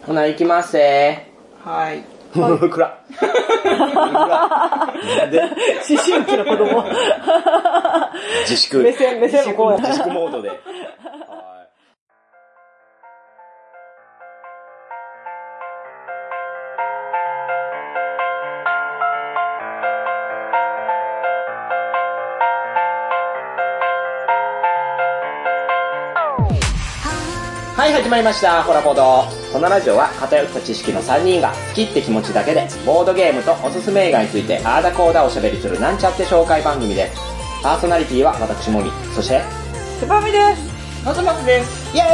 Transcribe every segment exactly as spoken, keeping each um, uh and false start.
ほな、行きますせー。はい。 ー。暗っ。 で思春期の子供。 自粛。 目線、目線もこうや。 自粛モードで。はい、始まりました。ホラポド。このラジオは偏った知識のさんにんが好きって気持ちだけでボードゲームとおすすめ映画についてあーだこーだおしゃべりするなんちゃって紹介番組です。パーソナリティは私もみ、そしてつばみです。 のずまつです。 イエ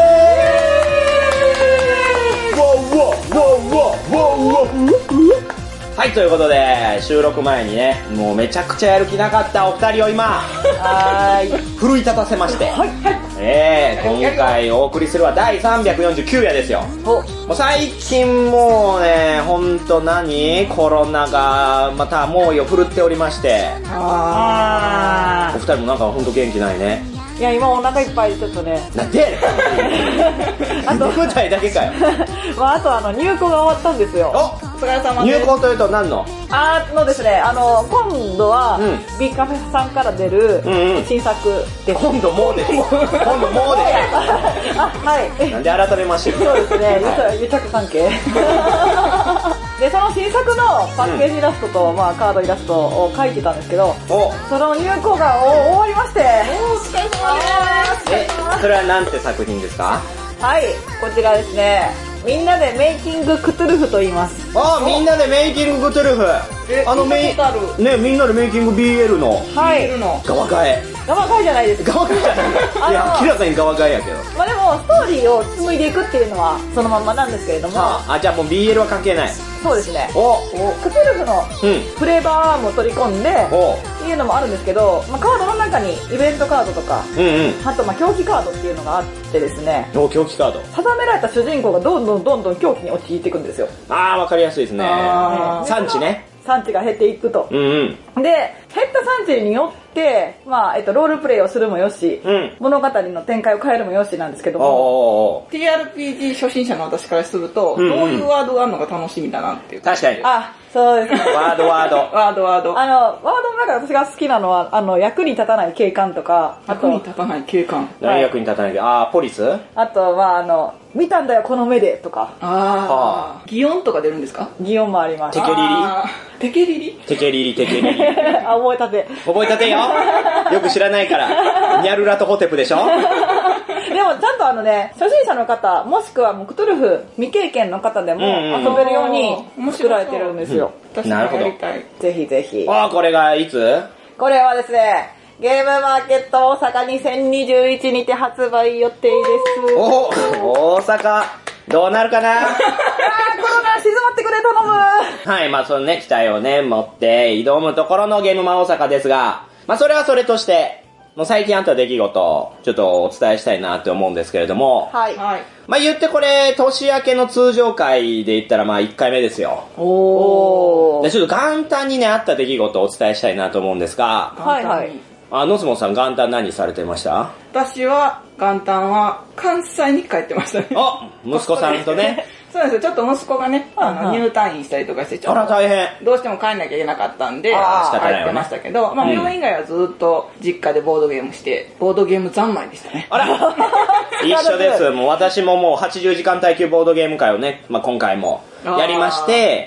ーイ。ウォーウォーウォーウォーウォーウォー。はい、ということで収録前にね、もうめちゃくちゃやる気なかったお二人を今はーい奮い立たせまして、はいはい、えー、今回お送りするはだいさんびゃくよんじゅうきゅう夜ですよ。もう最近もうね、ほんと何コロナがまた猛威を振るっておりまして、あー、お二人もなんかほんと元気ないね。 いや、今お腹いっぱいでちょっとね。 なんでやねん。あと舞台だけかよ。 まあ、あとあの入校が終わったんですよ。 お、 お疲れ様です。 入校というと何の？ あのですね、あの今度は、うん、B カフェさんから出る新作です。 うんうん、今度もうです。今度もうです。 あ、はい。 なんで改めまして。 そうですね。癒着関係。で、その新作のパッケージイラストと、うん、まあカードイラストを描いてたんですけど、その入校が終わりまして。 お疲れ様です。 え、それはなんて作品ですか？ はい、こちらですね。みんなでメイキングクトゥルフと言います。 ああ、みんなでメイキングクトゥルフ。あのメイ、ね、みんなでメイキング ビーエル の。 はい。 側替え。 側替えじゃないです。 側替えじゃない。いや、明らかに側替えやけど。まあでも、ストーリーを紡いでいくっていうのは、そのまんまなんですけれども。 ああ、じゃあもう ビーエル は関係ない。 そうですね。 おクトゥルフのフレーバーも取り込んで、っていうのもあるんですけど、まあ、カードの中にイベントカードとか、うんうん、あとまあ狂気カードっていうのがあってですね。 お、狂気カード。 定められた主人公がどんどんどんどん狂気に陥っていくんですよ。 あー、わかりやすいですね。産地ね。 産地が減っていくと。 うんうん、で、 減った産地によって、まあ、えっと、ロールプレイをするもよし、うん、物語の展開を変えるもよしなんですけども、 ティーアールピージー 初心者の私からすると、うんうん、どういうワードがあるのが楽しみだなっていう。 確かに。 あ、そうですね。 ワードワード。 ワードワード。 あの、ワードの中で私が好きなのは、あの、役に立たない警官とか、 役に立たない警官。 何役に立たない、あー、ポリス？ あと、まあ、あの、見たんだよ、この目で、とか。 あー。擬音とか出るんですか？ 擬音もあります。 テケリリ？ テケリリ？ テケリリ、テケリリ。 あ、覚えたて。 覚えたてよ。よく知らないから。ニャルラとホテプでしょ？ でもちゃんとあのね、初心者の方、もしくはもうクトゥルフ未経験の方でも遊べるように作られてるんですよ。 うん、なるほど。 ぜひぜひ。 あー、これがいつ？ これはですね、ゲームマーケット大阪にせんにじゅういちにて発売予定です。 お、大阪、どうなるかな？ あー、コロナ静まってくれ、頼む。 はい、まあそのね、期待をね、持って挑むところのゲームマ大阪ですが、まあそれはそれとして、もう最近あった出来事をちょっとお伝えしたいなって思うんですけれども、 はい。 まあ言ってこれ、年明けの通常回で言ったらまあいっかいめですよ。 おー。 で、ちょっと元旦にね、あった出来事をお伝えしたいなと思うんですが、 はいはい。 あ、ノスモさん元旦何されてました？ 私は元旦は関西に帰ってましたね。 あ、息子さんとね。 そうなんですよ。ちょっと息子がね、あの入退院したりとかして、ちょっとあら大変。 どうしても帰んなきゃいけなかったんで、帰ってましたけど、まあ病院以外はずっと実家でボードゲームして、ボードゲーム三昧でしたね。 あら一緒です。もう私ももうはちじゅうじかん耐久ボードゲーム会をね、まあ今回もやりまして、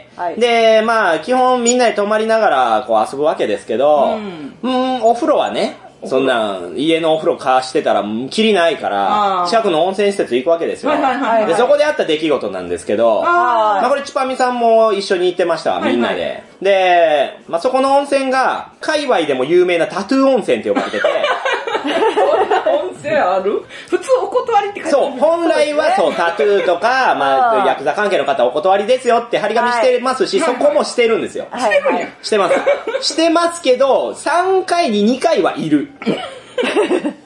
はい、で、まあ基本みんなで泊まりながらこう遊ぶわけですけど、うん、うん、お風呂はね、そんな家のお風呂貸してたらきりないから近くの温泉施設行くわけですよ。でそこであった出来事なんですけど、まあこれチュパミさんも一緒に行ってましたわ、みんなで。はいはい、で、まあそこの温泉が界隈でも有名なタトゥー温泉って呼ばれてて。 そんな温泉ある？普通お断りって書いてある。 そう、本来はそう、タトゥーとか、まあヤクザ関係の方お断りですよって張り紙してますし、はい、そこもしてるんですよ。 はい、してるんや。 してます。してますけど、さんかいににかいはいる。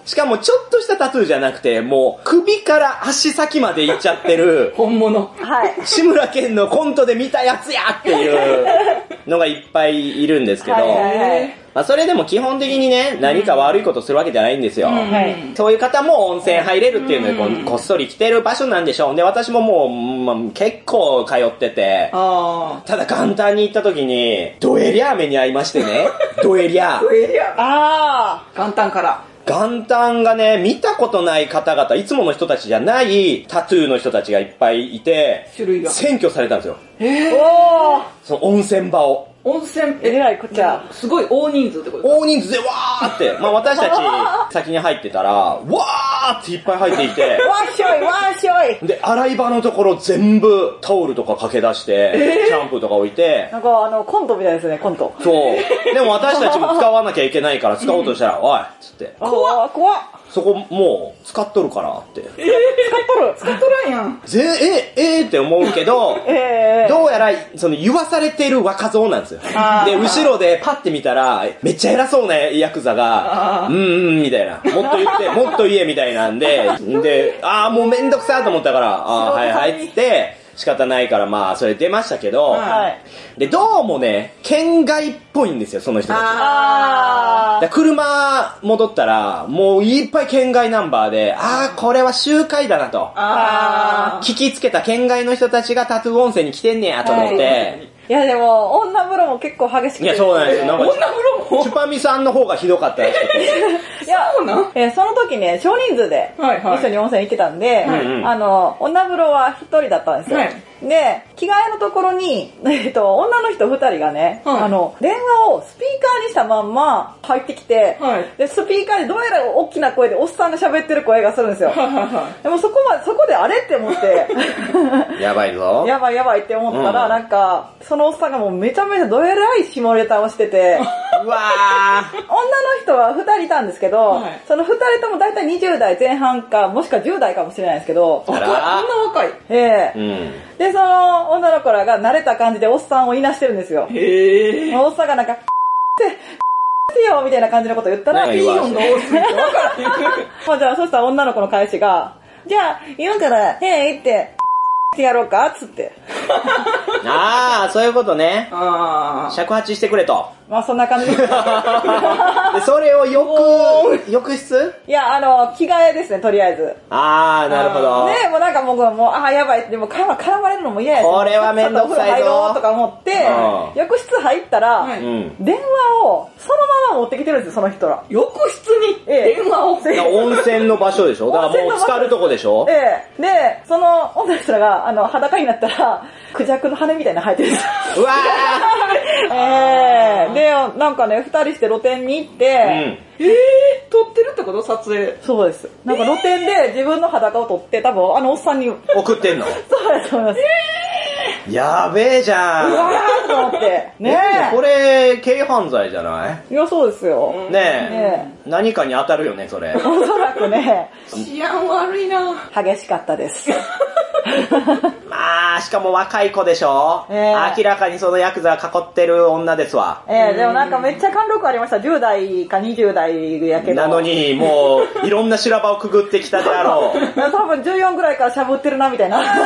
しかもちょっとしたタトゥーじゃなくて、もう首から足先までいっちゃってる。 本物。 はい。 志村けんのコントで見たやつやっていうのがいっぱいいるんですけど、はいはいはい、まあ、それでも基本的にね、何か悪いことするわけじゃないんですよ。うんはい、そういう方も温泉入れるっていうのでこう、こっそり来てる場所なんでしょう。で、私ももう、まあ、結構通ってて、あただ元旦に行った時に、ドエリャー目に遭いましてね。ドエリャー。 ドエリャー。ああ、元旦から。 元旦がね、見たことない方々、いつもの人たちじゃないタトゥーの人たちがいっぱいいて、 種類が占拠されたんですよ。 へぇー。おー。 その温泉場を。 温泉、 えらいこっちゃ。 すごい大人数ってことですか？ 大人数でわーって、まあ私たち先に入ってたら、わーっていっぱい入っていて、わーしょいわーしょいで、洗い場のところ全部タオルとかかけ出して、えー、シャンプーとか置いて、 なんかあの、コントみたいですね、コント。 そう。でも私たちも使わなきゃいけないから使おうとしたら、うん、おいっつって。 怖っ怖っそこもう使っとるからって。 えー、使っとる使っとらんやん。 ぜ、え、えー、って思うけど、えー、どうやら、その言わされてる若造なんですよ。で、後ろでパッて見たら、めっちゃ偉そうなヤクザが、うんうんみたいな。もっと言って、もっと言えみたいなんで、で、あーもうめんどくさーと思ったから、あーはいはいっつって、仕方ないからまあそれ出ましたけど、はい、でどうもね県外っぽいんですよその人たち。あー車戻ったらもういっぱい県外ナンバーで、ああこれは集会だなと、あ聞きつけた県外の人たちがタトゥー温泉に来てんねやと思って、はい、 いやでも女風呂も結構激しくて、 いやそうなんですよ。なんか女風呂もチュパミさんの方がひどかったらしくていやそうなん、えー、その時ね少人数で一緒に温泉行ってたんで、はいはい、あの女風呂は一人だったんですよ、はい、で着替えのところに、えっと、女の人二人がね、はい、あの電話をスピーカーにしたまんま入ってきて、はい、でスピーカーでどうやら大きな声でおっさんが喋ってる声がするんですよ、はいはいはい、でもそこまでそこであれって思ってやばいぞやばいやばいって思ったら、うん、なんかそのおっさんがもうめちゃめちゃどえらい下ネタをしててうわー女の人は二人いたんですけど、はい、その二人ともだいたいにじゅう代前半かもしくはじゅう代かもしれないですけど、 あらこんな若い、 えーうん、でその女の子らが慣れた感じでおっさんをいなしてるんですよ。へー。おっさんがなんかってよみたいな感じのこと言ったら、 いいよんが多すぎて分からへんまあじゃあそしたら女の子の返しが、じゃあ今から部屋行ってってやろうかっつってああそういうことね。ああ尺八してくれと。 まあそんな感じですでそれを浴浴室、 いやあの着替えですねとりあえず。 ああなるほどね。もうなんかもうもうああやばいでも絡まれるのも嫌やし、 これはめんどくさいぞ入ろうとか思って、うん、浴室入ったら、はい、電話をそのまま持ってきてるんですよその人ら。 浴室に電話を、 ええ、温泉の場所でしょ。だからもう浸かるとこでしょ。 ええ、でその女の人らがあの裸になったらクジャクの羽みたいなの生えてるんですうわーえー、でなんかねふたりして露店に行って、うん、 えー、撮ってるってこと撮影。 そうです。なんか露店で自分の裸を撮って多分あのおっさんに送ってんのそうですそうです、 えー、やべえじゃん。 うわーと思ってねえこれ軽犯罪じゃない？ いやそうですよねえ、ねえ何かに当たるよねそれ。 おそらくね治安悪いな。 激しかったですまあしかも若い子でしょ、えー、明らかにそのヤクザ囲ってる女ですわ。 えー、でもなんかめっちゃ貫禄ありました。じゅう代かにじゅう代やけどなのにもういろんな修羅場をくぐってきたであろう多分じゅうよんぐらいからしゃぶってるなみたいないや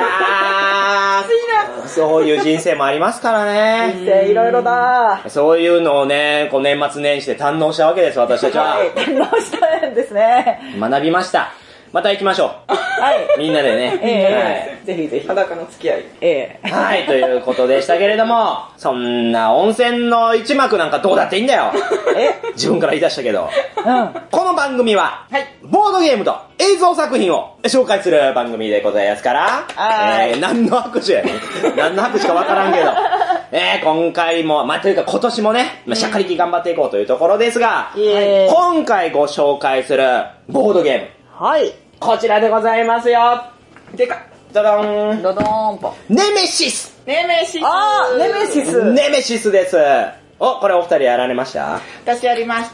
ーそういう人生もありますからね。 人生いろいろだ。 そういうのをねこう年末年始で堪能したわけです私たちは、 はい、堪能したんですね。 学びました。また行きましょう。はい。みんなでね。 えー、はい。ぜひぜひ。 裸の付き合い。 ええー。 はい、ということでしたけれども、そんな温泉の一幕なんかどうだっていいんだよ。え自分から言い出したけど。うん。この番組は、はい。ボードゲームと映像作品を紹介する番組でございますから、えー、何の拍手やねん。何の拍手かわからんけど。えー、今回も、まあ、というか今年もね、まあ、しゃっかりき頑張っていこうというところですが、うん、今回ご紹介するボードゲーム。 はい。 こちらでございますよ。 でかドドーンドドーンポネメシス。 ネメシス。 あーネメシス。 ネメシスです。 お、これお二人やられました？ 私やりました。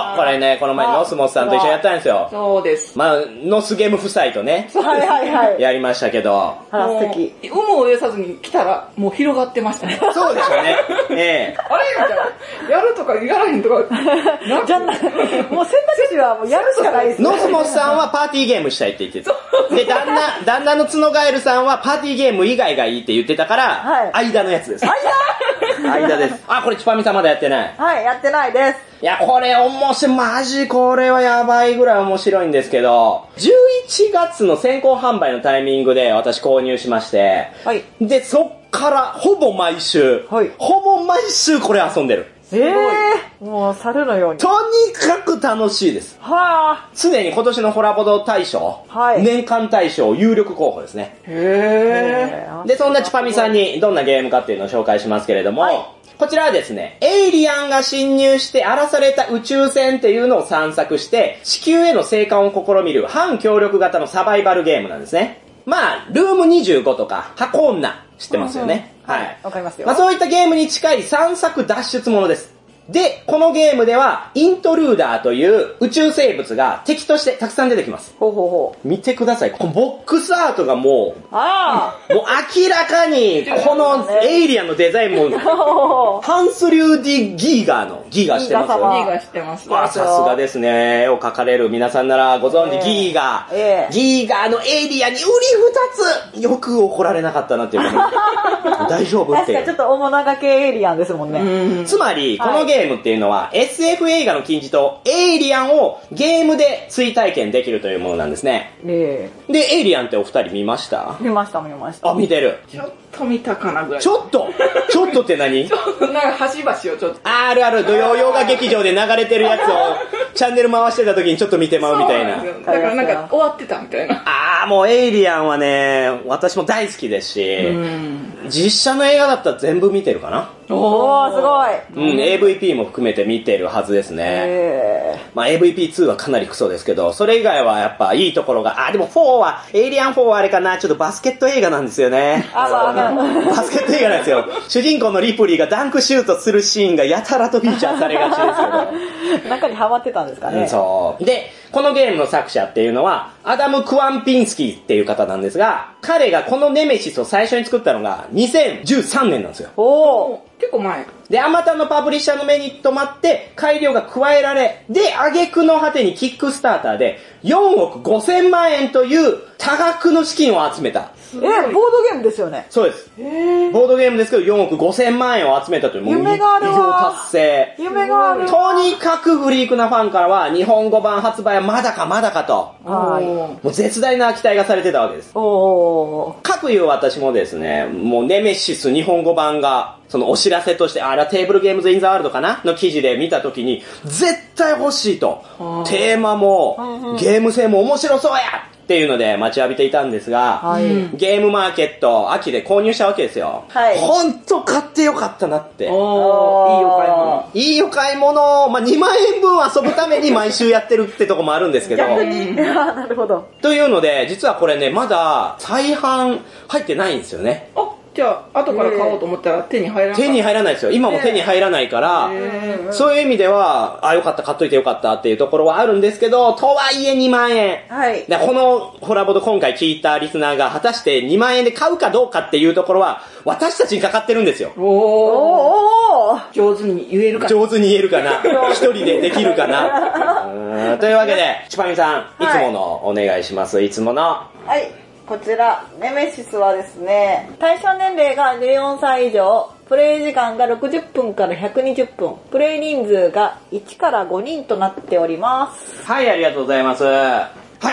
あ、これね、この前ノスモスさんと一緒にやったんですよ。 そうです。 まあ、ノスゲーム夫妻とね。 はいはいはい。 やりましたけど。 あら、素敵。 有無を言さずに来たら、もう広がってましたね。 そうでしょうね。ええ。 あれみたいな。やるとかやらへんとか。 じゃな、もう選択肢はもうやるしかないですね。 ノスモスさんはパーティーゲームしたいって言ってた。で、旦那、旦那の角ガエルさんはパーティーゲーム以外がいいって言ってたから、はい、間のやつです。間間です。あ、これチパミさんまだやってない。 はい、やってないです。 いや、これ面白い、マジこれはやばいぐらい面白いんですけど、じゅういちがつの先行販売のタイミングで私購入しまして、はい。で、そっからほぼ毎週、はい。ほぼ毎週これ遊んでる。 ええー、もう猿のように。 とにかく楽しいです。 はぁ。 常に今年のホラボド大賞、はい、年間大賞有力候補ですね。 へー。で、そんなチパミさんにどんなゲームかっていうのを紹介しますけれども、はい、こちらはですね、エイリアンが侵入して荒らされた宇宙船っていうのを散策して、地球への生還を試みる反協力型のサバイバルゲームなんですね。まあ、ルームにじゅうごとか、箱女、知ってますよね。 うんうん、はい。わかりますよ。 まあそういったゲームに近い散策脱出ものです。で、このゲームでは、イントルーダーという宇宙生物が敵としてたくさん出てきます。 ほうほうほう。見てください。このボックスアートがもう、 あもう明らかに、このエイリアンのデザインも、ハンス・リューディ・ギーガーの、ギーガー知ってます？ ギーガー知ってます。 わあ、さすがですね。絵を描かれる皆さんならご存知、えー、ギーガー、えー。ギーガーのエイリアンに売り二つ、よく怒られなかったなっていうか、大丈夫って。 確かにちょっと面長系エイリアンですもんね。 つまり、このゲーム、ゲームっていうのは エスエフ 映画の金字塔エイリアンをゲームで追体験できるというものなんですね。 えー、で、エイリアンってお二人見ました？ 見ました見ました。 あ、見てる。 ちょっと見たかなぐらい。 ちょっとちょっとって何？ ちょっとなんか端々をちょっと。 あるある、土曜洋画劇場で流れてるやつをチャンネル回してた時にちょっと見てまうみたいな。 だからなんか終わってたみたいな。 あーもうエイリアンはね、私も大好きですし、実写の映画だったら全部見てるかな。 おー、すごい。 うん、エーブイピー も含めて見てるはずですね。 へー。 まあ エーブイピーツー はかなりクソですけど、それ以外はやっぱいいところが、あ、でもフォーは、エイリアンフォーはあれかな、ちょっとバスケット映画なんですよね。 あ、まあ、 バスケット映画なんですよ。主人公のリプリーがダンクシュートするシーンがやたらとフィーチャーされがちですけど。 中にハマってたんですかね。 うん、そう。で、このゲームの作者っていうのは、アダム・クワンピンスキーっていう方なんですが、彼がこのネメシスを最初に作ったのがにせんじゅうさんねんなんですよ。 おー。結構前。 で、あまたのパブリッシャーの目に留まって、改良が加えられ、で、挙句の果てにキックスターターで、よんおくごせんまんえんという多額の資金を集めた。 え、ボードゲームですよね。 そうです。ボードゲームですけど、よんおくごせんまんえんを集めたという、もう夢があるわ。 偉業達成。 夢があるわ。 とにかくフリークなファンからは、日本語版発売はまだかまだかと。 はい。 もう絶大な期待がされてたわけです。 おー。 かくいう私もですね、もうネメシス日本語版が、そのお知らせとして、あれはテーブルゲームズインザワールドかなの記事で見たときに、絶対欲しいと。テーマも、ゲーム性も面白そうやっていうので待ちわびていたんですが、はい、ゲームマーケット秋で購入したわけですよ。はい。ほんと買ってよかったなって。 おー、いいお買い物。 いいお買い物。まあ、にまんえんぶん遊ぶために毎週やってるってとこもあるんですけど。 逆に。なるほど。 というので、実はこれね、まだ再販入ってないんですよね。 あ、じゃあ、後から買おうと思ったら手に入らない。 手に入らないですよ。今も手に入らないから、そういう意味では、あ、よかった、買っといてよかったっていうところはあるんですけど、とはいえにまんえん。 はい。 で、このホラボド今回聞いたリスナーが果たしてにまんえんで買うかどうかっていうところは、私たちにかかってるんですよ。 おー。おー。上手に言えるかな。 上手に言えるかな。一人でできるかな。うん、というわけで、チパミさん、いつものお願いします。いつもの。 はい。こちら、ネメシスはですね、対象年齢がじゅうよんさい以上、プレイ時間がろくじゅっぷんからひゃくにじゅっぷん、プレイ人数がいちからごにんとなっております。 はい、ありがとうございます。はい、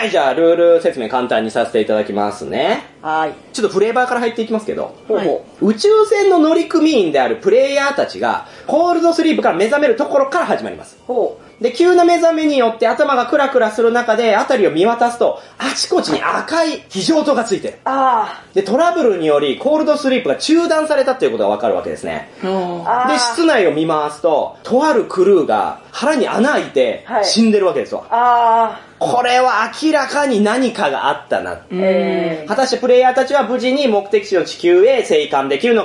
じゃあ、ルール説明簡単にさせていただきますね。 はい。 ちょっとフレーバーから入っていきますけど、 ほうほう、宇宙船の乗組員であるプレイヤーたちが、コールドスリープから目覚めるところから始まります。 ほう。 で、急な目覚めによって頭がクラクラする中で、あたりを見渡すと、あちこちに赤い非常灯がついてる。 あで、トラブルにより、コールドスリープが中断されたっていうことがわかるわけですね。で、室内を見回すと、とあるクルーが腹に穴開いて死んでるわけですわ。はい、 あこれは明らかに何かがあったな。 えー、 果たしてプレイヤーたちは無事に目的地の地球へ生還できるのか。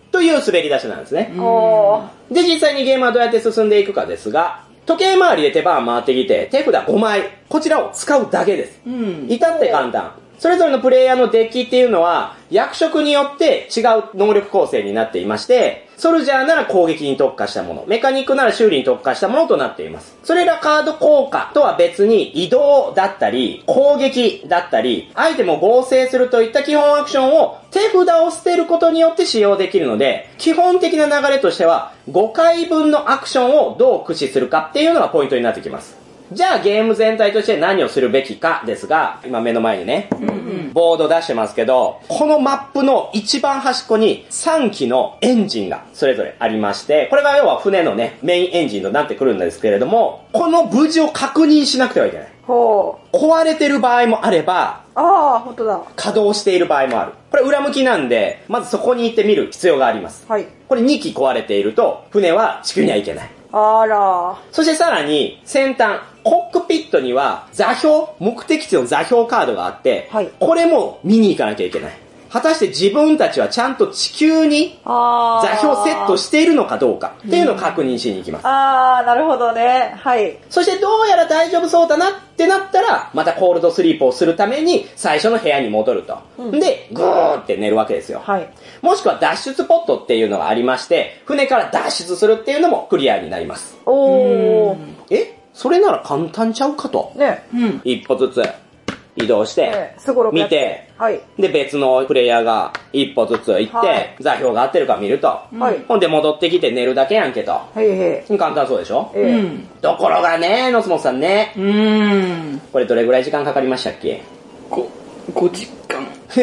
という滑り出しなんですね。で、実際にゲームはどうやって進んでいくかですが、時計回りで手番回ってきて、手札ごまい。こちらを使うだけです。うん、至って簡単。それぞれのプレイヤーのデッキっていうのは、役職によって違う能力構成になっていまして、ソルジャーなら攻撃に特化したもの、メカニックなら修理に特化したものとなっています。それらカード効果とは別に移動だったり、攻撃だったり、アイテムを合成するといった基本アクションを手札を捨てることによって使用できるので、基本的な流れとしてはごかいぶんのアクションをどう駆使するかっていうのがポイントになってきます。じゃあゲーム全体として何をするべきかですが、今目の前にね、うんうん、ボード出してますけど、このマップの一番端っこにさんきのエンジンがそれぞれありまして、これが要は船のね、メインエンジンとなってくるんですけれども、この無事を確認しなくてはいけない。ほう。壊れてる場合もあれば、 ああ、本当だ。 稼働している場合もある。これ裏向きなんで、まずそこに行って見る必要があります。はい。これにき壊れていると、船は地球には行けない。 あら。 そしてさらに、先端、コックピットには座標、目的地の座標カードがあって、はい、これも見に行かなきゃいけない。果たして自分たちはちゃんと地球に座標セットしているのかどうかっていうのを確認しに行きます。 ああ、なるほどね。はい。 そしてどうやら大丈夫そうだなってなったら、またコールドスリープをするために最初の部屋に戻ると。うん、で、ぐーって寝るわけですよ。はい。もしくは脱出ポットっていうのがありまして、船から脱出するっていうのもクリアになります。おー。えそれなら簡単ちゃうかと。ね。うん。一歩ずつ移動して、ね、見て、はい。で、別のプレイヤーが一歩ずつ行って、はい、座標が合ってるか見ると。はい。ほんで戻ってきて寝るだけやんけと。はいはい。簡単そうでしょ。うん。ところがね、ノスモスさんね。うーん。これどれぐらい時間かかりましたっけ？ ご、ごじかん。 辛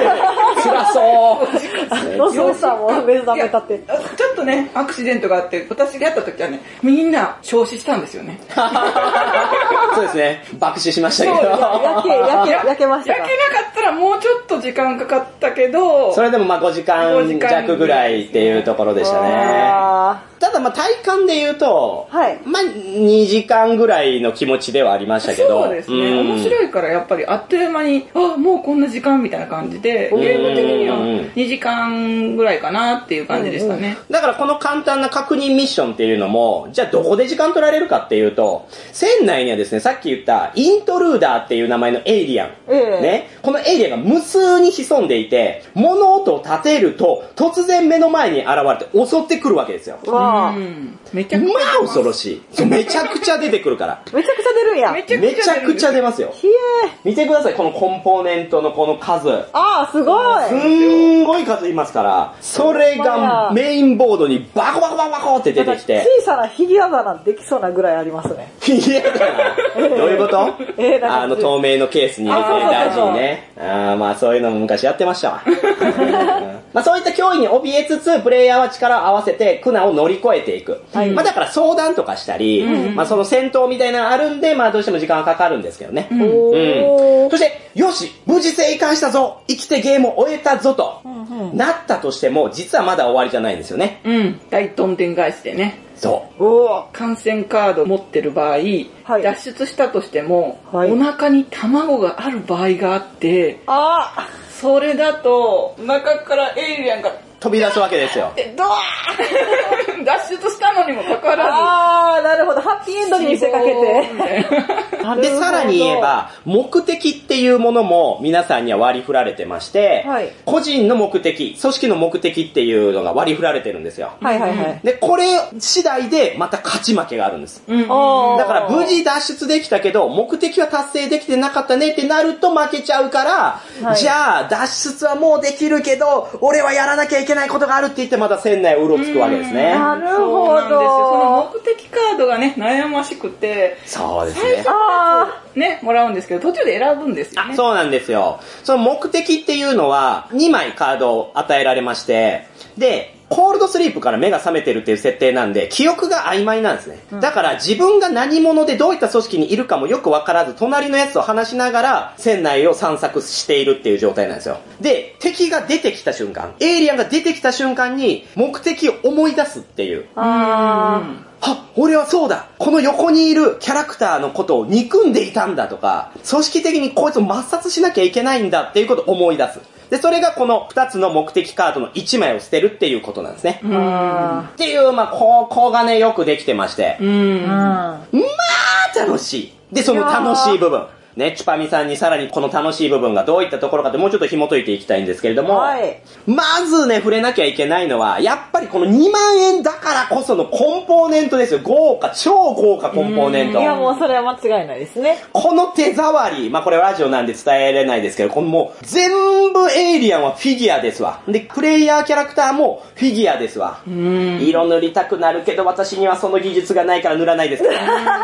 そうノスモスさんも目覚めたって。 ちょっとね、アクシデントがあって、私がやった時はね、みんな焼死したんですよね。 そうですね。爆死しましたけど。 焼け、焼け、焼けましたか。 焼けなかったらもうちょっと時間かかったけど、 それでもまあごじかん弱ぐらいっていうところでしたね。ただまあ体感で言うと、はい、まあにじかんぐらいの気持ちではありましたけど。 そうですね。うん、面白いからやっぱりあっという間に、あ、もうこんな時間みたいな感じで、ゲーム的にはにじかんぐらいかなっていう感じでしたね。 だからこの簡単な確認ミッションっていうのも、じゃあどこで時間取られるかっていうと、船内にはですね、さっき言ったイントルーダーっていう名前のエイリアン。えー、ね。このエイリアンが無数に潜んでいて、物音を立てると突然目の前に現れて襲ってくるわけですよ。わー。うん、めちゃくちゃ。まあ恐ろしい。そう、めちゃくちゃ出てくるから。 めちゃくちゃ出るんや。 めちゃくちゃ出ますよ。ひえー。見てください、このコンポーネントのこの数。 あー、すごい。 すんごい数いますから、それがメインボードにバコバコバコバコって出てきて。 小さなフィギュア棚できそうなぐらいありますね。 フィギュア棚どういうこと、えー、あの透明のケースに入れて大事にね。あまあそういうのも昔やってましたわ。まあそういった脅威に怯えつつ、プレイヤーは力を合わせて苦難を乗り越えていく。はい、まあだから相談とかしたり、うん、まあその戦闘みたいなのあるんで、まあどうしても時間がかかるんですけどね。うんうん、そして、よし無事生還したぞ生きてゲームを終えたぞと、うんうん、なったとしても、実はまだ終わりじゃないんですよね。 うん。大どんでん返しでね。 そう。 お感染カード持ってる場合、はい、脱出したとしても、はい、お腹に卵がある場合があって、あそれだと、中からエイリアンが飛び出すわけですよ。 ドワー脱出したのにもかかわらず。 あー、なるほど。ハッピーエンドに見せかけて。 で、さらに言えば、目的っていうものも皆さんには割り振られてまして、はい、個人の目的、組織の目的っていうのが割り振られてるんですよ。はいはいはい。で、これ次第でまた勝ち負けがあるんです。うん、だから無事脱出できたけど、目的は達成できてなかったねってなると負けちゃうから、はい、じゃあ脱出はもうできるけど、俺はやらなきゃいけないことがあるって言ってまた船内をうろつくわけですね。 なるほど。その目的カードがね、悩ましくて、 そうですね。 ね、もらうんですけど、途中で選ぶんですよね。 あ、そうなんですよ。その目的っていうのは、にまいカードを与えられまして、で、コールドスリープから目が覚めてるっていう設定なんで、記憶が曖昧なんですね。うん、だから自分が何者でどういった組織にいるかもよくわからず、隣のやつと話しながら、船内を散策しているっていう状態なんですよ。で、敵が出てきた瞬間、エイリアンが出てきた瞬間に、目的を思い出すっていう。あー。は、俺はそうだこの横にいるキャラクターのことを憎んでいたんだとか、組織的にこいつを抹殺しなきゃいけないんだっていうことを思い出す。 で、それがこのふたつの目的カードのいちまいを捨てるっていうことなんですね。うん、っていう、まあ、ここがね、よくできてまして。うん、まあ、楽しい。で、その楽しい部分。ね、チュパミさんにさらにこの楽しい部分がどういったところかってもうちょっと紐解いていきたいんですけれども、はい、まずね、触れなきゃいけないのは、やっぱりこのにまんえんだからこそのコンポーネントですよ。豪華、超豪華コンポーネント。 いや、もうそれは間違いないですね。 この手触り、まあこれはラジオなんで伝えれないですけど、このもう全部エイリアンはフィギュアですわ。で、プレイヤーキャラクターもフィギュアですわ。色塗りたくなるけど、私にはその技術がないから塗らないですから。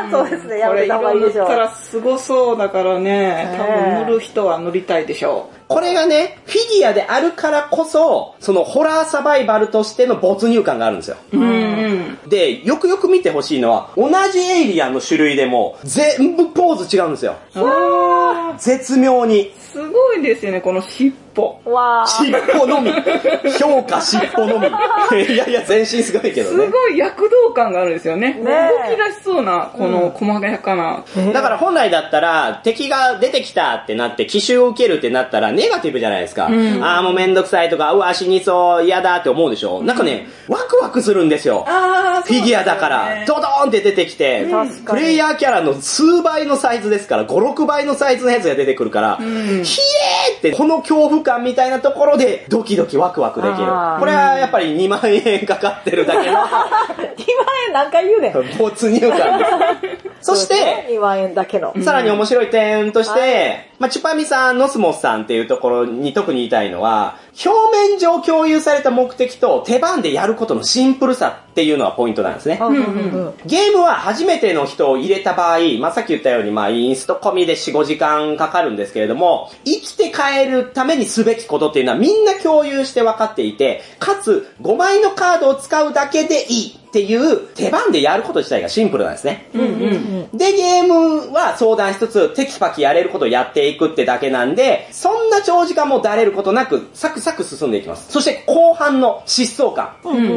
そうですね、やめた方がいいでしょう。 これ色塗ったらすごそうだからね。多分塗る人は塗りたいでしょう。 これがね、フィギュアであるからこそ、そのホラーサバイバルとしての没入感があるんですよ。うんうん、で、よくよく見てほしいのは、同じエイリアンの種類でも、全部ポーズ違うんですよ。絶妙に。 すごいですよね、この尻尾。 わ尻尾のみ。評価尻尾のみ。いやいや、全身すごいけどね。 すごい躍動感があるんですよね。ね動き出しそうな、この細やかな、 うん。だから本来だったら、敵が出てきたってなって、奇襲を受けるってなったら、ネガティブじゃないですか。うん、ああ、もうめんどくさいとか、うわ、死にそう、嫌だって思うでしょ。うん、なんかね、ワクワクするんですよ。あフィギュアだから、ドドーンって出てきて、うん、プレイヤーキャラの数倍のサイズですから、ご、ろくばいのサイズのやつが出てくるから、うんひえーってこの恐怖感みたいなところでドキドキワクワクできる。これはやっぱりにまんえんかかってるだけのにまんえん何回言うねん。 没入感です。そして、 にまんえんだけの。 さらに面白い点として、はい、まあ、チュパミさん、ノスモスさんっていうところに特に言いたいのは、表面上共有された目的と手番でやることのシンプルさっていうのはポイントなんですね。うんうんうん、ゲームは初めての人を入れた場合、まあ、さっき言ったように、まあ、インスト込みでよん、ごじかんかかるんですけれども、生きて帰るためにすべきことっていうのはみんな共有して分かっていて、かつごまいのカードを使うだけでいいっていう手番でやること自体がシンプルなんですね。うんうんうん、で、ゲームは相談しつつテキパキやれることをやっていくってだけなんで、そんな長時間もだれることなくサクサク進んでいきます。そして後半の疾走感。うんうんうん、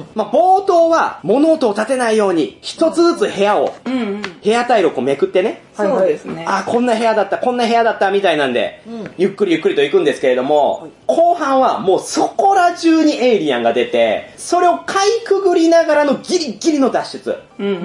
まあ、冒頭は物音を立てないように一つずつ部屋を、うんうん、部屋タイルをこうめくってね。 そうですね。 あ、こんな部屋だった、こんな部屋だったみたいなんで、うん、ゆっくりゆっくりと行くんですけれども、後半はもうそこら中にエイリアンが出て、それをかいくぐりながらのギリギリの脱出。うんうんうん、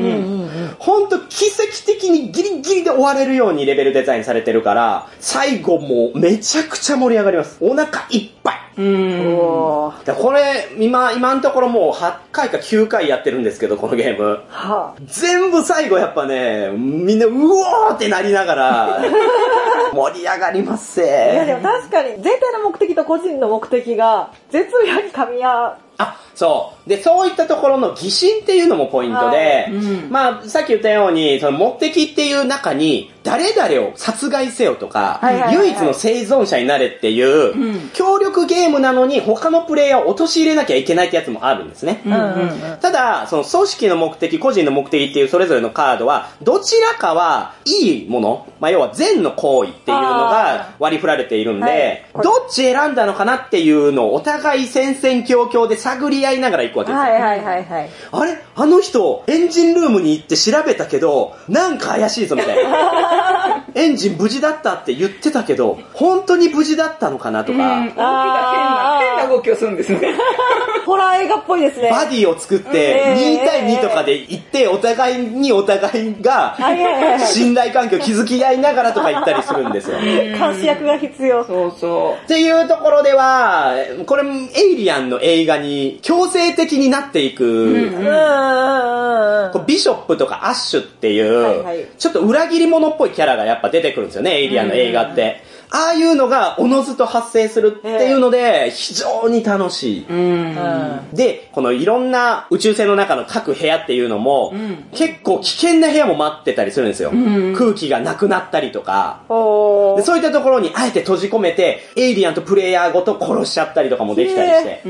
ほんと奇跡的にギリギリで終われるようにレベルデザインされてるから、最後もうめちゃくちゃ盛り上がります。お腹いっぱい。うーんこれ今今のところもうはちかいかきゅうかいやってるんですけど、このゲーム、はあ、全部最後やっぱね、みんなうおーってなりながら盛り上がりますね。 いやでも確かに全体の目的と個人の目的が絶妙に噛み合う。 あ、そう。で、そういったところの疑心っていうのもポイントで、はいうん、まあ、さっき言ったように、その目的っていう中に、誰々を殺害せよとか、はいはいはいはい、唯一の生存者になれっていう、うん、協力ゲームなのに他のプレイヤーを陥れなきゃいけないってやつもあるんですね。うんうんうん、ただ、その組織の目的、個人の目的っていうそれぞれのカードは、どちらかはいいもの、まあ、要は善の行為っていうのが割り振られているんで、はい、どっち選んだのかなっていうのをお互い戦々恐々で探り合いながら行くわけですよ。はいはいはいはい、あれあの人、エンジンルームに行って調べたけど、なんか怪しいぞみたいな。エンジン無事だったって言ってたけど、本当に無事だったのかなとか。うん、動きが変な、変な動きをするんですね。 ホラー映画っぽいですね。 バディを作って、に対にとかで行って、お互いにお互いが、信頼関係を築き合いながらとか言ったりするんですよ。 監視役が必要。 そうそう。 っていうところでは、これ、エイリアンの映画に強制的になっていく、うんうん、ビショップとかアッシュっていう、はいはい、ちょっと裏切り者っぽいキャラがやっぱ出てくるんですよね、エイリアンの映画って。ああいうのがおのずと発生するっていうので、非常に楽しい。うん、で、このいろんな宇宙船の中の各部屋っていうのも、うん、結構危険な部屋も待ってたりするんですよ。うん、空気がなくなったりとかで。そういったところにあえて閉じ込めて、エイリアンとプレイヤーごと殺しちゃったりとかもできたりして。うん、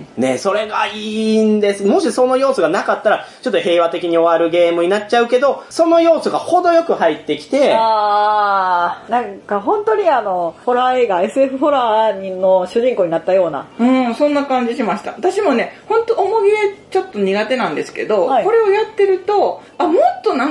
ね、それがいいんです。もしその要素がなかったら、ちょっと平和的に終わるゲームになっちゃうけど、その要素が程よく入ってきて、 あー、なんか本当にあの、ホラー映画、エスエフ ホラーの主人公になったような。 うん、そんな感じしました。私もね、本当重げちょっと苦手なんですけど、はい、これをやってると、あ、もっとなんか、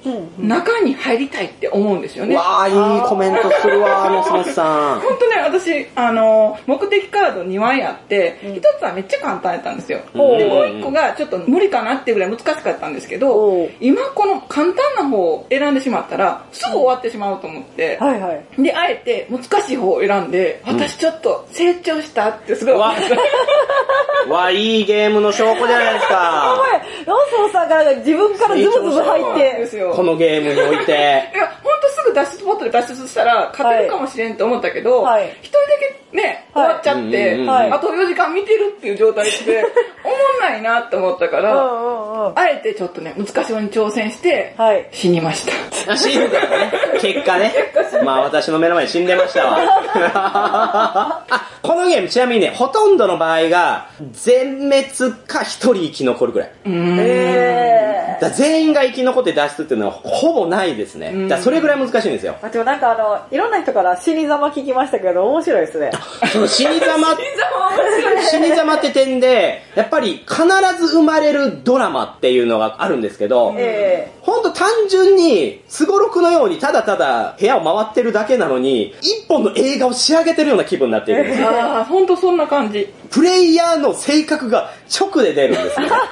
うん、中に入りたいって思うんですよね。 わあ、いいコメントするわ、もすもすさん。 本当ね、私、あの、目的カードにまいあって、一、うん、つはめっちゃ簡単やったんですよ。で、もう一個がちょっと無理かなっていうぐらい難しかったんですけど、今この簡単な方を選んでしまったら、すぐ終わってしまうと思って、はいはい、で、あえて難しい方を選んで、私ちょっと成長したってすごい思いました。 わ、いいゲームの証拠じゃないですか。 ロンソンさんが自分からズブズブ入って、 このゲームにおいて。 いや、ほんとすぐ脱出ボットで脱出したら勝てるかもしれんと思ったけど、はい、一人だけね、終わっちゃって、はい、あとよじかん見てるっていう状態で、おもんないなって思ったから、あえてちょっとね、難しい方に挑戦して、はい、死にました。 死んだよね。結果ね。まあ私の目の前で死んでましたわ。あ、このゲームちなみにね、ほとんどの場合が、全滅か一人生き残るぐらい。へー。だ全員が生き残って脱出っていうのはほぼないですね。だそれぐらい難しいんですよ。 でもなんかあの、いろんな人から死に様聞きましたけど、面白いですね。 その死に様、死に様って点で、やっぱり必ず生まれるドラマっていうのがあるんですけど、えー、ほんと単純に、すごろくのようにただただ部屋を回ってるだけなのに、一本の映画を仕上げてるような気分になっているんですよ。 ああ、ほんとそんな感じ。 プレイヤーの性格が直で出るんですよ。めっちゃ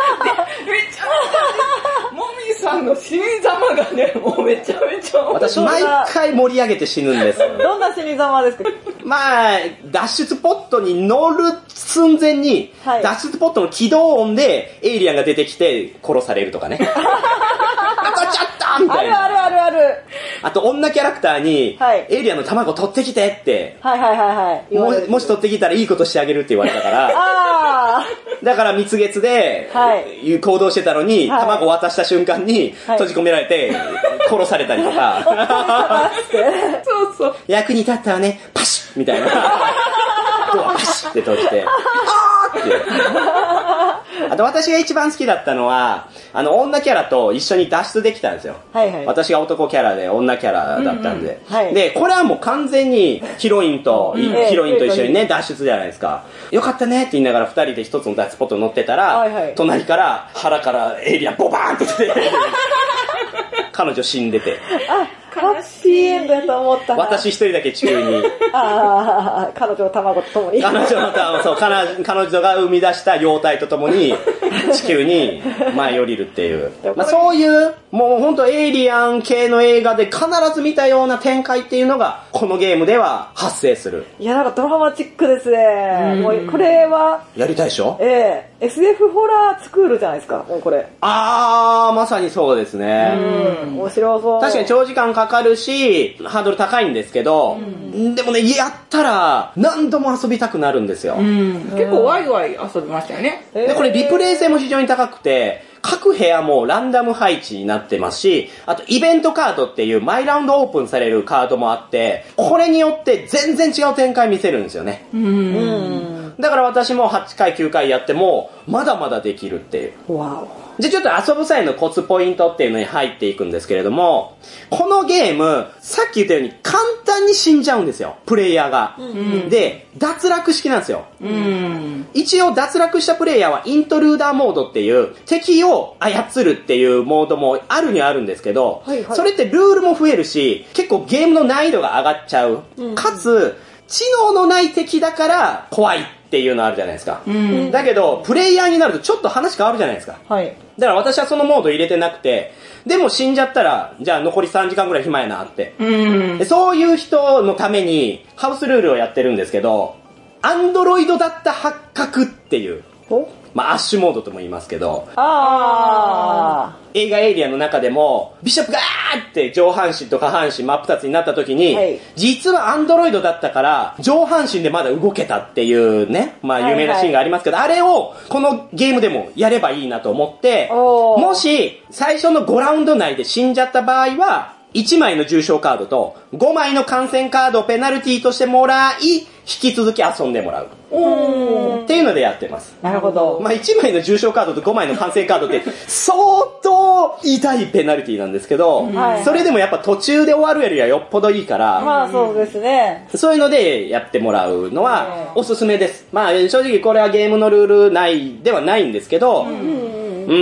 もみさんの死に様がね、もうめちゃめちゃ私毎回盛り上げて死ぬんです。 どんな死に様ですか？ まあ、脱出ポットに乗る寸前に、はい、脱出ポットの起動音でエイリアンが出てきて殺されるとかね。当たっちゃったみたいな。 あるあるあるある。 あと女キャラクターに、はい、エイリアンの卵取ってきてって、 はいはいはいはい。 も, もし取ってきたらいいことしてあげるって言われたから、あだから蜜月で、はい、行動してたのに、はい、卵渡した瞬間に閉じ込められて、殺されたりとか。そうそう。役に立ったわね、パシッみたいな。ドアパシッって閉じて、あーって。あと私が一番好きだったのは、あの女キャラと一緒に脱出できたんですよ。はいはい、私が男キャラで女キャラだったんで、うんうんはい。で、これはもう完全にヒロインと、うん、ヒロインと一緒にね、脱出じゃないですか。よかったねって言いながら二人で一つの脱出ポットに乗ってたら、はいはい、隣から腹からエイリアンボバーンと出て、彼女死んでて。 ハッピーエンドやと思ったな。 私一人だけ地球に。ああ、彼女の卵とともに。 彼女の卵、そう、彼女が生み出した妖体とともに、地球に舞い降りるっていう。まあ、そういう、もうほんとエイリアン系の映画で必ず見たような展開っていうのが、このゲームでは発生する。 いや、なんかドラマチックですね。もうこれは。 やりたいでしょ？ ええー。エスエフ ホラースクールじゃないですか、もうこれ。 あー、まさにそうですね。 うん、面白そう。 確かに長時間かかるし、ハードル高いんですけど、うん、でもね、やったら何度も遊びたくなるんですよ。うん、 結構ワイワイ遊びましたよね。 で、これリプレイ性も非常に高くて、各部屋もランダム配置になってますし、あとイベントカードっていう毎ラウンドオープンされるカードもあって、これによって全然違う展開見せるんですよね。うんうんだから私もはちかいきゅうかいやっても、まだまだできるっていう。わお。じゃあちょっと遊ぶ際のコツポイントっていうのに入っていくんですけれども、このゲーム、さっき言ったように簡単に死んじゃうんですよ、プレイヤーが。うんうん、で、脱落式なんですよ。うん、一応脱落したプレイヤーはイントルーダーモードっていう敵を操るっていうモードもあるにはあるんですけど、はいはい、それってルールも増えるし、結構ゲームの難易度が上がっちゃう。うん、かつ、知能のない敵だから怖いっていうのあるじゃないですか。うん、だけど、プレイヤーになるとちょっと話変わるじゃないですか。はい。だから私はそのモード入れてなくて、でも死んじゃったら、じゃあ残りさんじかんぐらい暇やなって。うん。でそういう人のために、ハウスルールをやってるんですけど、アンドロイドだった発覚っていう。まあ、アッシュモードとも言いますけど。あー。映画エイリアンの中でも、ビショップがーって上半身と下半身真っ二つになった時に、はい、実はアンドロイドだったから、上半身でまだ動けたっていうね、まあ有名なシーンがありますけど、はいはい、あれをこのゲームでもやればいいなと思って、もし最初のごラウンド内で死んじゃった場合は、いちまいの重傷カードとごまいの感染カードをペナルティーとしてもらい、引き続き遊んでもらう。おっていうのでやってます。 なるほど。 まあいちまいの重傷カードとごまいの感染カードって相当痛いペナルティーなんですけど、はい、それでもやっぱ途中で終わるよりはよっぽどいいから、 まあそうですね。 そういうのでやってもらうのはおすすめです。まあ正直これはゲームのルール内ではないんですけど、うんうんうんうん、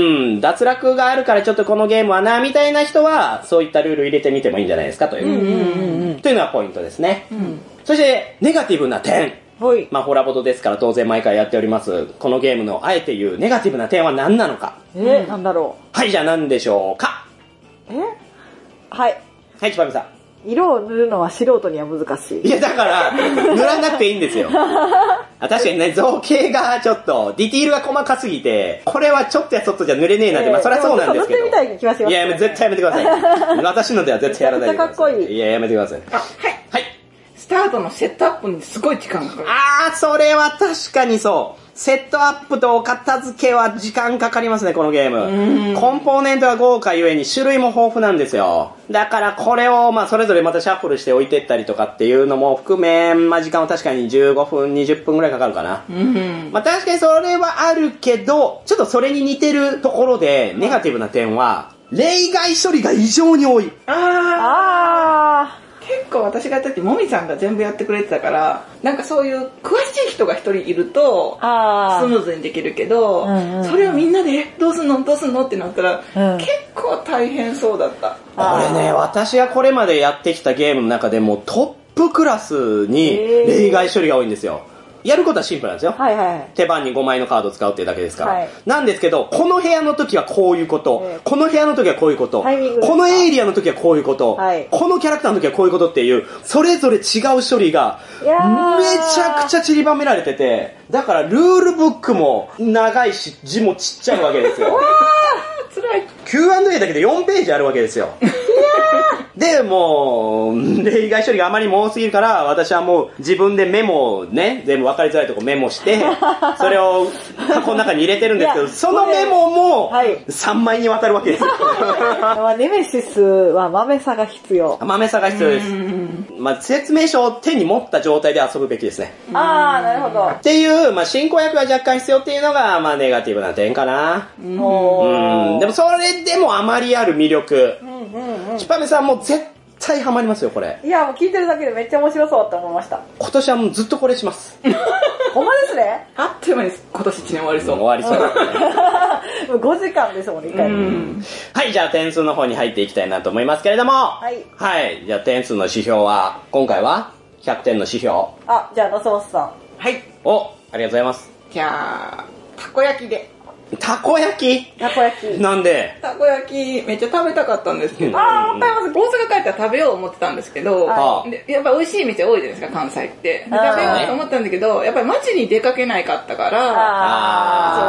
脱落があるからちょっとこのゲームはな、みたいな人は、そういったルール入れてみてもいいんじゃないですかという。うんうんうん、というのがポイントですね。うん、そして、ネガティブな点。はい。まあ、ホラボトですから当然毎回やっております。このゲームのあえて言うネガティブな点は何なのか。 えー、なんだろう。はい、じゃあ何でしょうか。 えはい。 はい、ちばみさん。 色を塗るのは素人には難しい。 いや、だから、塗らなくていいんですよ。確かにね、造形がちょっと、ディティールが細かすぎて、これはちょっとやそっとじゃ塗れねえなんて、まあそりゃそうなんですけど。 塗ってみたい気がします、ね。 いや、絶対やめてください。私のでは絶対やらないでください。 めっちゃかっこいい。 いや、やめてください。 あ、はい。はい。スタートのセットアップにすごい時間がかかる。 あー、それは確かにそう。セットアップとお片付けは時間かかりますね、このゲーム。コンポーネントが豪華ゆえに種類も豊富なんですよ。だからこれを、まあ、それぞれまたシャッフルして置いてったりとかっていうのも含め、まあ、時間は確かにじゅうごふん、にじゅっぷんぐらいかかるかな。まあ、確かにそれはあるけど、ちょっとそれに似てるところで、ネガティブな点は、例外処理が異常に多い。 あー。あー。結構私がやった時もみさんが全部やってくれてたからなんかそういう詳しい人が一人いるとスムーズにできるけど、うんうん、それをみんなでどうすんのどうすんのってなったら、うん、結構大変そうだった。 これね、私がこれまでやってきたゲームの中でもトップクラスに例外処理が多いんですよ。やることはシンプルなんですよ、はいはい、手番にごまいのカードを使うっていうだけですから、はい、なんですけどこの部屋の時はこういうこと、えー、この部屋の時はこういうこと、このエリアの時はこういうこと、はい、このキャラクターの時はこういうことっていうそれぞれ違う処理がめちゃくちゃ散りばめられてて、だからルールブックも長いし字もちっちゃいわけですよ。 辛い。 キューアンドエー だけでよんページあるわけですよ。で、もう、例外処理があまりにも多すぎるから、私はもう自分でメモをね、全部分かりづらいとこメモして、それを箱の中に入れてるんですけど、そのメモもさんまいにわたるわけですよ。 ネメシスは豆さが必要。 豆さが必要です。まあ、説明書を手に持った状態で遊ぶべきですね。 ああ、なるほど。 っていう、まあ、進行役が若干必要っていうのが、まあ、ネガティブな点かな。うん。でも、それでもあまりある魅力。チパメさんも絶対ハマりますよ、これ。 いや、もう聞いてるだけでめっちゃ面白そうって思いました。 今年はもうずっとこれします。 ほんまですね。 あっという間に今年いちねん終わりそう。 終わりそうだね。もうごじかんですもんね、いっかい。 はい、じゃあ点数の方に入っていきたいなと思いますけれども。はい。はい、じゃあ点数の指標は、今回はひゃくてんの指標。 あ、じゃあ、ノスモスさん。 はい。 お、ありがとうございます。 じゃあ、たこ焼きで。 たこ焼きたこ焼き。 なんでたこ焼きめっちゃ食べたかったんですけど。 ああ、わかります。 大阪帰ったら食べよう思ってたんですけど、はい、でやっぱ美味しい店多いじゃないですか、関西って。で食べようと思ったんだけど、やっぱり街に出かけないかったから、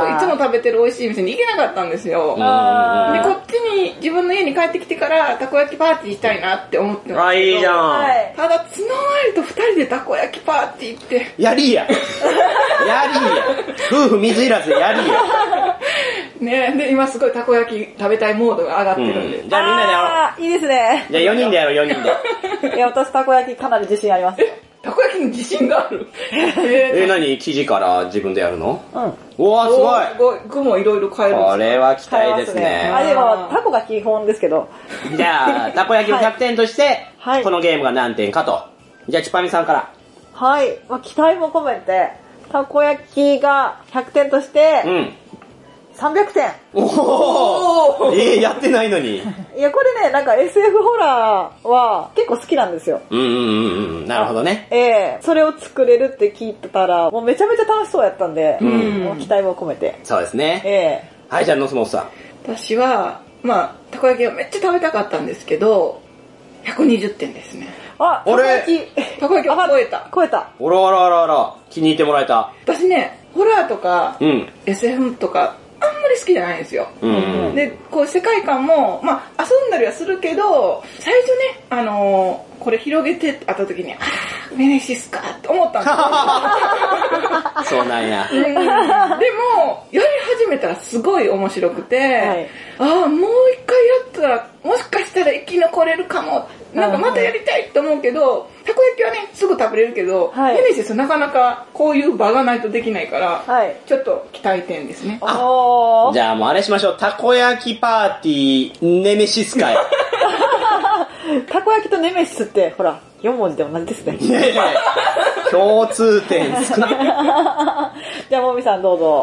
そういつも食べてる美味しい店に行けなかったんですよ。で、こっちに自分の家に帰ってきてからたこ焼きパーティーしたいなって思ってますけど。 あ、いいじゃん。はい、 ただ、つのわりと二人でたこ焼きパーティーって。 やりや。やりや。夫婦水いらずでやりや。 ね、で今すごいたこ焼き食べたいモードが上がってるんで、うん、 じゃあみんなでやろう。 あーいいですね。 じゃあよにんでやろう、よにんで。 いや、私たこ焼きかなり自信あります。 え、たこ焼きに自信がある。 えー、何生地から自分でやるの？ うん。 おわ、すごい。 すごい。具もいろいろ変えるんですか？ これは期待ですね。 あ、でも、タコが基本ですけど。 じゃあ、たこ焼きをひゃくてんとして、はい、このゲームが何点かと。じゃあ、ちぱみさんから。 はい。まあ、期待も込めて、たこ焼きがひゃくてんとして、うん。さんびゃくてん。 おおえー、やってないのに。 いや、これね、なんか エスエフ ホラーは結構好きなんですよ。 うんうんうんうん。なるほどね。 ええー、それを作れるって聞いてたら、もうめちゃめちゃ楽しそうやったんで、うん、もう期待も込めて。 そうですね。 ええー。はい、じゃあ、ノスモスさん。 私は、まあ、たこ焼きをめっちゃ食べたかったんですけど、ひゃくにじゅってんですね。 あ、たこ焼き。 たこ焼きを超えた。 超えた。 おらあらあらあら、気に入ってもらえた。 私ね、ホラーとか、うん、エスエフ とか、あんまり好きじゃないんですよ。うんうん、で、こう世界観も、まあ遊んだりはするけど、最初ね、あのー、これ広げてあった時に、あー、メネシスかって思ったんですよ。そうなんや。 うん、でも、やり始めたらすごい面白くて、はい、ああ、もう一回やったら、もしかしたら生き残れるかも。なんかまたやりたいって思うけど、たこ焼きはね、すぐ食べれるけど、はい、メネシスなかなかこういう場がないとできないから、はい、ちょっと期待点ですね。 あ、じゃあもうあれしましょう。たこ焼きパーティー、ネメシス会。 たこ焼きとネメシスって、ほら、よん文字で同じですね。 いやいや共通点少ない。 じゃあ、もみさんどうぞ。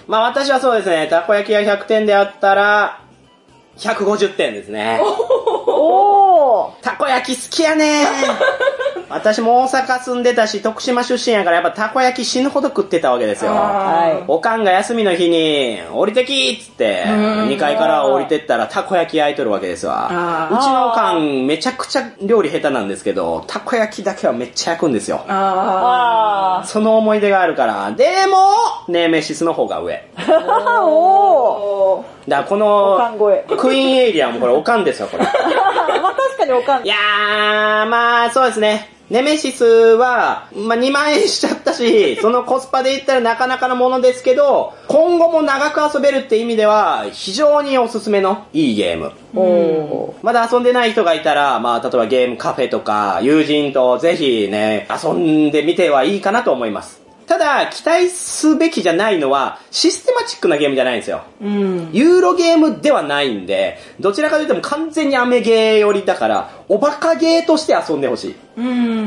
まあ私はそうですね、たこ焼きがひゃくてんであったら、ひゃくごじゅってんですね。 おーたこ焼き好きやね私も大阪住んでたし、徳島出身やからやっぱたこ焼き死ぬほど食ってたわけですよ。はい、おかんが休みの日に、降りてきっつって、にかいから降りてったらたこ焼き焼いとるわけですわ。うちのおかんめちゃくちゃ料理下手なんですけど、たこ焼きだけはめっちゃ焼くんですよ。あその思い出があるから。でも、ネメシスの方が上。おーだからこの、クイーンエイリアンもこれおかんですよ、これ。まあ確かにおかん。 いやー、まあそうですね。ネメシスは、まあにまんえんしちゃったし、そのコスパで言ったらなかなかのものですけど、今後も長く遊べるって意味では、非常におすすめのいいゲーム。おまだ遊んでない人がいたら、まあ例えばゲームカフェとか、友人とぜひね、遊んでみてはいいかなと思います。ただ、期待すべきじゃないのは、システマチックなゲームじゃないんですよ。うん、ユーロゲームではないんで、どちらかというとも完全にアメゲー寄りだから、おバカゲーとして遊んでほしい。うん、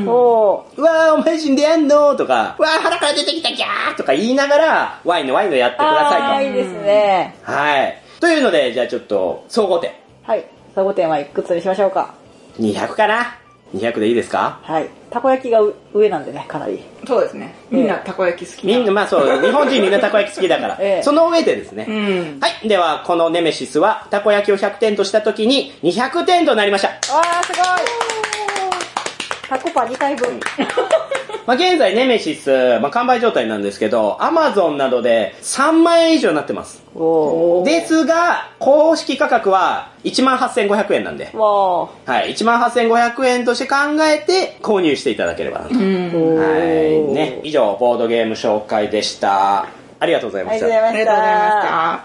おうわーお前死んでやんのとか、うわー腹から出てきたギャーとか言いながら、ワイのワイのやってくださいと。 あー、いいですね。 はい。というので、じゃあちょっと、総合点。 はい。総合点はいくつにしましょうか。 にひゃくかな。にひゃくでいいですか？ はい。たこ焼きが上なんでね、かなり。 そうですね。みんなたこ焼き好き。 みんな、まあそう、日本人みんなたこ焼き好きだから。ええ、その上でですね、うん。はい。では、このネメシスは、たこ焼きをひゃくてんとしたときに、にひゃくてんとなりました。 わー、すごい。タコパにかいぶん。 まあ現在ネメシス、まあ完売状態なんですけど、アマゾンなどでさんまんえん以上になってます。おですが、公式価格はいちまんはっせんごひゃくえんなんで。わはい。いちまんはっせんごひゃくえんとして考えて購入していただければなと。はい。ね。以上、ボードゲーム紹介でした。ありがとうございました。 ありがとうございま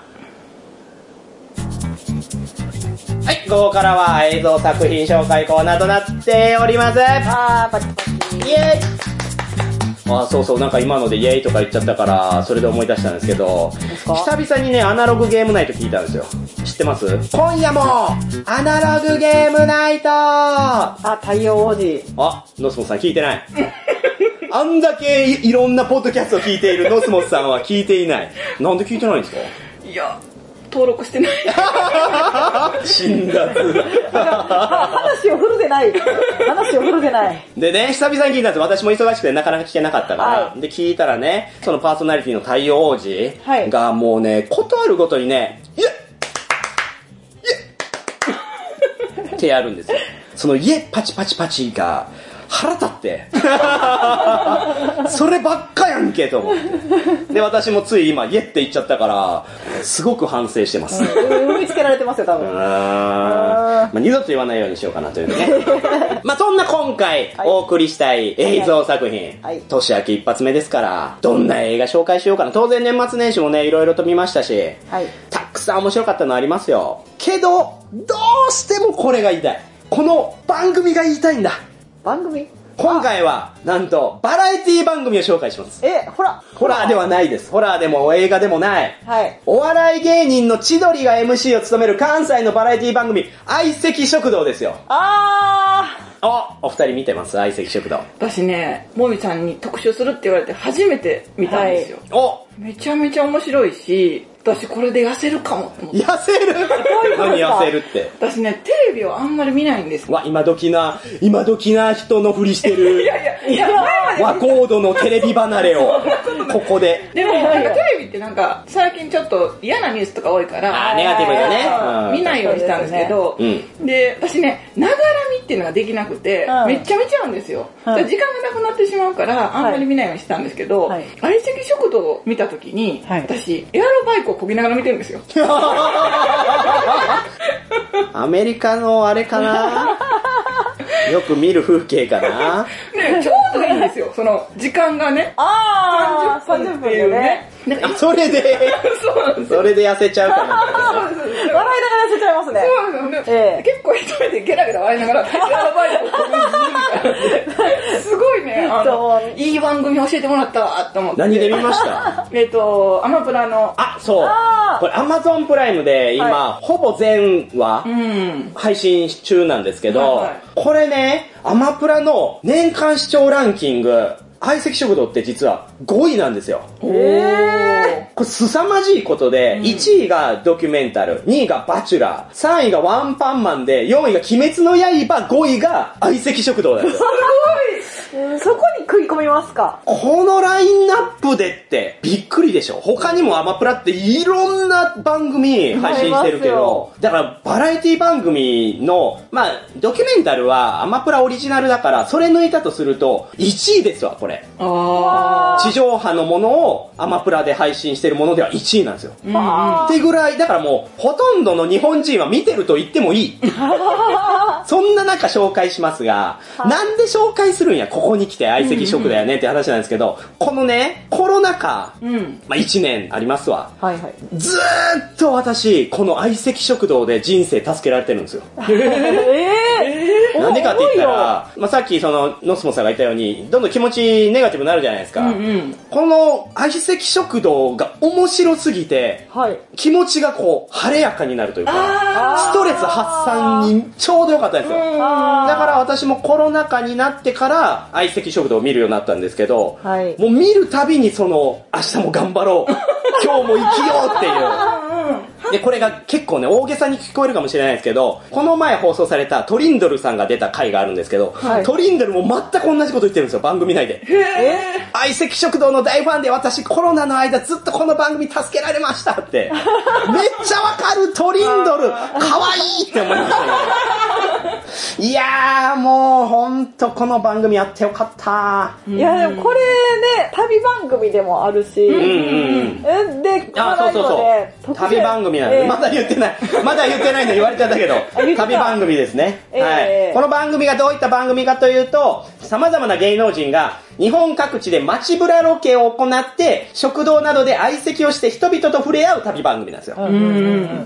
した。はい、ここからは映像作品紹介コーナーとなっております。あー、パチパチ。イエーイあ、そうそう、なんか今のでイエーイとか言っちゃったから、それで思い出したんですけど、久々にね、アナログゲームナイト聞いたんですよ。知ってます？今夜も、アナログゲームナイトあ、 太陽王子。 あ、ノスモスさん聞いてない。あんだけ い, いろんなポッドキャストを聞いているノスモスさんは聞いていない。なんで聞いてないんですか？ いや、登録してない。 死んだつ。 話を振るでない。話を振るでない。 でね、久々に聞いたんです。私も忙しくてなかなか聞けなかったから。はい、で、聞いたらね、そのパーソナリティの太陽王子がもうね、ことあるごとにね、イエッイエッってやるんですよ。そのイエッパチパチパチが、腹立ってそればっかやんけと思ってで私もつい今イエって言っちゃったからすごく反省してます。 踏みつけられてますよ多分。 あ、まあ、二度と言わないようにしようかなというね。まあそんな今回お送りしたい映像作品、はい、年明け一発目ですからどんな映画紹介しようかな。当然年末年始もねいろいろと見ましたし、はい、たくさん面白かったのありますよ。けどどうしてもこれが言いたい。この番組が言いたいんだ。 番組？ 今回は、なんと、バラエティ番組を紹介します。 え、ホラホラーではないです。ホラーでも映画でもない。はい。お笑い芸人の千鳥が エムシー を務める関西のバラエティ番組、相席食堂ですよ。あー。お、お二人見てます？相席食堂。 私ね、もみちゃんに特集するって言われて初めて見たんですよ。はい、おめちゃめちゃ面白いし、私これで痩せるかもと思って。 痩せる？何痩せるって。 私ね、テレビをあんまり見ないんです。 わ、今時な、今時な人のふりしてる。いやいや、いや、和コードのテレビ離れを、ここで。 でも、なんかテレビってなんか、最近ちょっと嫌なニュースとか多いから、 あ、ネガティブだね。 見ないようにしたんですけど、で、私ね、ながら見っていうのができなくて、めっちゃ見ちゃうんですよ。時間がなくなってしまうから、あんまり見ないようにしたんですけど、相席食堂を見たときに、私、エアロバイクを漕ぎながら見てるんですよ。 アメリカのあれかなよく見る風景かなね、ちょうどいいんですよ、その時間がね。 あー、さんじゅっぷんっていうね。 それで、それで痩せちゃうかな。 笑いながら痩せちゃいますね。 そうですよね。ええ、結構一人でゲラゲラ笑いながら、やばいとこすごいね、あの、いい番組教えてもらったわと思って。 何で見ました？ えっと、アマプラの。 あ、そう。これアマゾンプライムで今、はい、ほぼ全話、うん、配信中なんですけど、はいはい、これね、アマプラの年間視聴ランキング、相席食堂って実はごいなんですよ。へこれ凄まじいことで、うん、いちいがドキュメンタル、にいがバチュラー、さんいがワンパンマンで、よんいが鬼滅の刃、ごいが相席食堂だよ。すごいそこに食い込みますか。 このラインナップでってびっくりでしょ。他にもアマプラっていろんな番組配信してるけど、だからバラエティ番組の、まあドキュメンタルはアマプラオリジナルだから、それ抜いたとするといちいですわ、これ。あ地上波のものをアマプラで配信してるものではいちいなんですよ。ってぐらい、だからもうほとんどの日本人は見てると言ってもいい。そんな中紹介しますが、なんで紹介するんや、ここに来て相席食だよねって話なんですけど、このね、コロナ禍、うん、まあいちねんありますわ。はいはい。ずーっと私、この相席食堂で人生助けられてるんですよ。えー、えー、なんでかって言ったら、まあさっきその、ノスモさんが言ったように、どんどん気持ちネガティブになるじゃないですか。うんうん、この相席食堂が面白すぎて、はい、気持ちがこう、晴れやかになるというか、ストレス発散にちょうどよかったんですよ。だから私もコロナ禍になってから相席食堂を見るようになったんですけど、はい、もう見るたびにその明日も頑張ろう今日も生きようっていうで、これが結構ね大げさに聞こえるかもしれないですけど、この前放送されたトリンドルさんが出た回があるんですけど、はい、トリンドルも全く同じこと言ってるんですよ、番組内で。へー、相席食堂の大ファンで、私コロナの間ずっとこの番組助けられましたってめっちゃわかる、トリンドルかわいいって思いましたよいやーもうほんとこの番組やってよかった。 いやでもこれね、旅番組でもあるし、うんうん、で、 あ、そうそうそう、旅番組なんで、えー、まだ言ってないまだ言ってないの言われちゃったけど旅番組ですね、えーはい、この番組がどういった番組かというと、様々な芸能人が日本各地で街ブラロケを行って食堂などで相席をして人々と触れ合う旅番組なんですよ。うんうん、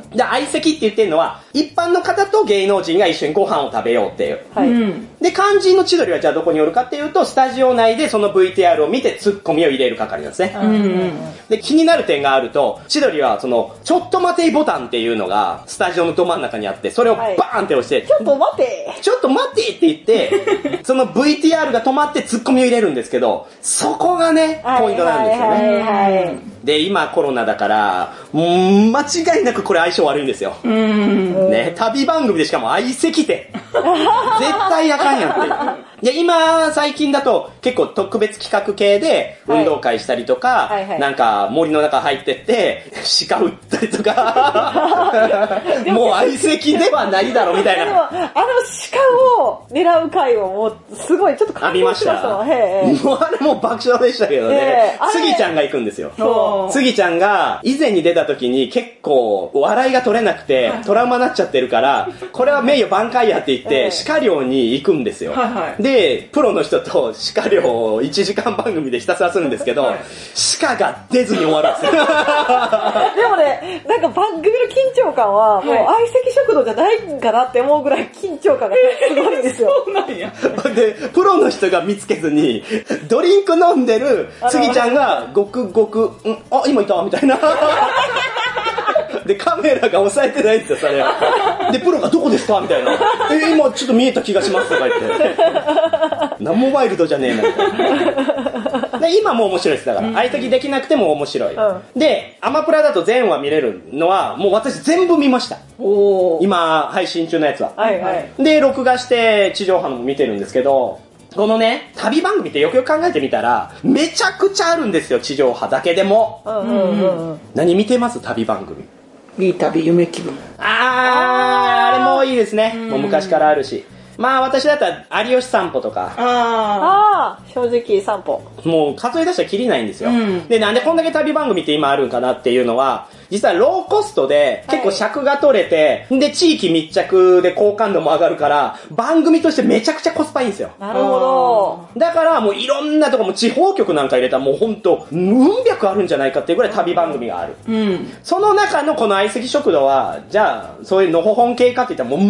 で相席って言ってるのは一般の方と芸能人が一緒にご飯を食べようっていう、はい、で肝心の千鳥はじゃあどこにおるかっていうと、スタジオ内でその ブイティーアール を見てツッコミを入れる係なんですね。うんうん、で気になる点があると、千鳥はそのちょっと待てボタンっていうのがスタジオのど真ん中にあって、それをバーンって押して、はい、 ちょっと待てちょっと待てって言ってその ブイティーアール が止まってツッコミを入れるんですけど、そこがねポイントなんですよね。はいはいはい、で今コロナだからもう間違いなくこれ相性悪いんですよ。うんね、旅番組でしかも相席って絶対あかんやんっていう。で今最近だと結構特別企画系で運動会したりとか、はいはいはい、なんか森の中入ってって鹿撃ったりとかもう相席ではないだろみたいな。でもあの鹿を狙う回をもうすごいちょっと感動しましたもん。へもうあれもう爆笑でしたけどね。スギちゃんが行くんですよ。スギちゃんが以前に出た時に結構笑いが取れなくてトラウマになっちゃってるから、これは名誉挽回やって言って鹿猟に行くんですよ。はいはい、でプロの人と鹿猟をいちじかん番組でひたすらするんですけど、はい、鹿が出ずに終わるんですよ。 でもね、なんか番組の緊張感はもう相席食堂じゃないんかなって思うぐらい緊張感がすごいんですよ。 そうなんや。 でプロの人が見つけずにドリンク飲んでるスギちゃんがごくごくんあ今いたみたいな。でカメラが押さえてないんですよそれは。でプロがどこですかみたいな。え今ちょっと見えた気がしますとか言って。何もワイルドじゃねえなみたいな。で今も面白いです。だから相席できなくても面白い、うん、でアマプラだと全話見れるのはもう私全部見ました。お今配信中のやつは、はいはい、で録画して地上波のも見てるんですけど、このね旅番組ってよくよく考えてみたらめちゃくちゃあるんですよ、地上波だけでも。うんうんうん、何見てます？旅番組。 いい旅夢気分。 あーあれもいいですね。もう昔からあるし、まあ私だったら有吉散歩とか、 ああ正直散歩もう数え出したらキリないんですよ、うん、でなんでこんだけ旅番組って今あるんかなっていうのは、実はローコストで結構尺が取れて、はい、で地域密着で好感度も上がるから番組としてめちゃくちゃコスパいいんですよ。 なるほど。 だからもういろんなとこも地方局なんか入れたらもうほんとうん百あるんじゃないかっていうぐらい旅番組がある、うん、その中のこの相席食堂はじゃあそういうのほほん系かって言ったらもう全く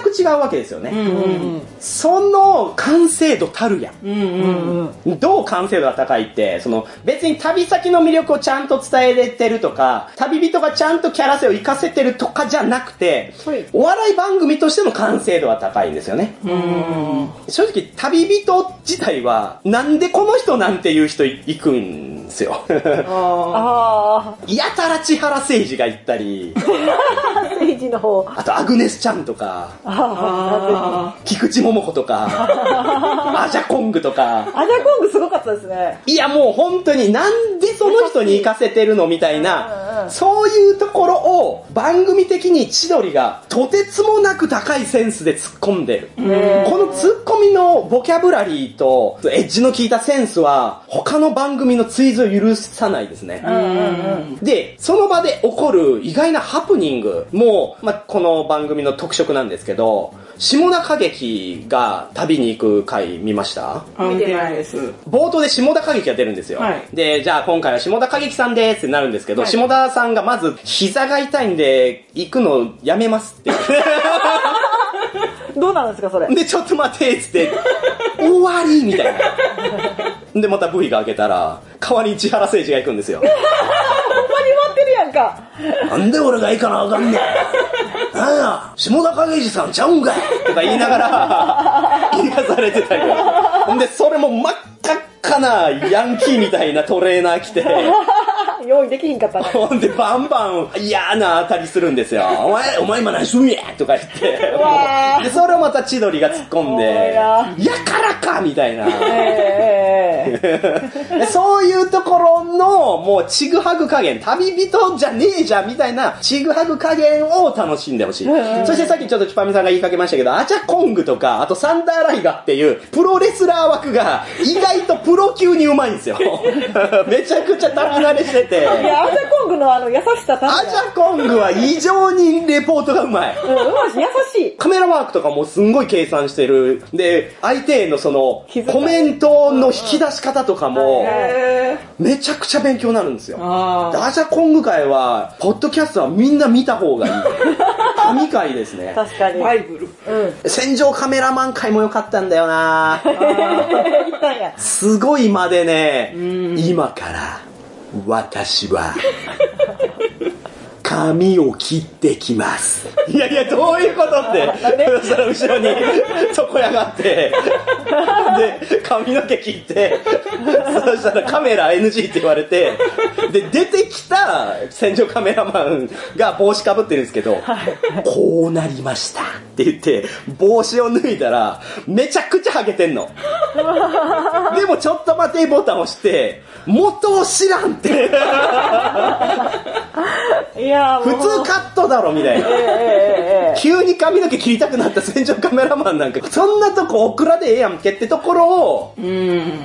く違うわけですよね。うんうん、その完成度たるやん。うんうんうん、どう完成度が高いって、その別に旅先の魅力をちゃんと伝えれてるとか、旅人がちゃんとキャラ性を活かせてるとかじゃなくて、はい、お笑い番組としての完成度は高いんですよね。うん、正直旅人自体はなんでこの人なんていう人行くんですよ。あやたら千原誠二が行ったり、 誠二の方、 あとアグネスちゃんとか、あ菊池桃子とか、アジャコングとか。 アジャコングすごかったですね。 いやもう本当になんでその人に行かせてるのみたいな、そういうところを番組的に千鳥がとてつもなく高いセンスで突っ込んでる。この突っ込みのボキャブラリーとエッジの効いたセンスは他の番組の追随を許さないですね。で、その場で起こる意外なハプニングも、まあ、この番組の特色なんですけど、下田景樹が旅に行く回見ました？ 見てないです。 冒頭で下田景樹が出るんですよ。はい、で、じゃあ今回は下田景樹さんですってなるんですけど、はい、下田さんがまず膝が痛いんで行くのやめますって。 どうなんですかそれ。 で、ちょっと待ってっつって、終わりみたいな。で、また V が開けたら、代わりに千原誠二が行くんですよ。 ほんまに待ってるやんか。 なんで俺が行かなあかんねん。なんや、下田景樹さんちゃうんかいとか言いながら、言い出されてたりとか。ほんで、それも真っ赤っかなヤンキーみたいなトレーナー着て、 用意できひんかったね。 ほんでバンバン嫌な当たりするんですよ。お前、お前今何するんやとか言って。で、それをまた千鳥が突っ込んで、やからかみたいな。えー、そういうところの、もうちぐはぐ加減、旅人じゃねえじゃんみたいなちぐはぐ加減を楽しんでほしい。そしてさっきちょっとチュパミさんが言いかけましたけど、アジャコングとか、あとサンダーライガっていうプロレスラー枠が意外とプロ級にうまいんですよ。めちゃくちゃ旅慣れしてて。 いや、アジャコングのあの優しさ、 アジャコングは異常にレポートがうまい。 うん、うまいし、優しい。 カメラワークとかもすんごい計算してる。で、相手へのその、コメントの引き出し方とかも、めちゃくちゃ勉強になるんですよ。アジャコング界は、ポッドキャストはみんな見た方がいい。神回ですね。 確かに。 バイブル。 うん。戦場カメラマン回も良かったんだよな。すごいまでね、今から、私は髪を切ってきます。いやいや、どういうことって。そしたら後ろに床屋があって、で、髪の毛切って、そしたらカメラ エヌジー って言われて、で、出てきた戦場カメラマンが帽子かぶってるんですけど、こうなりましたって言って、帽子を脱いだら、めちゃくちゃハゲてんの。でもちょっと待てボタンを押して、元を知らんって。いや普通カットだろみたいな、えーえー、急に髪の毛切りたくなった戦場カメラマンなんかそんなとこオクラでええやんけってところを、うん、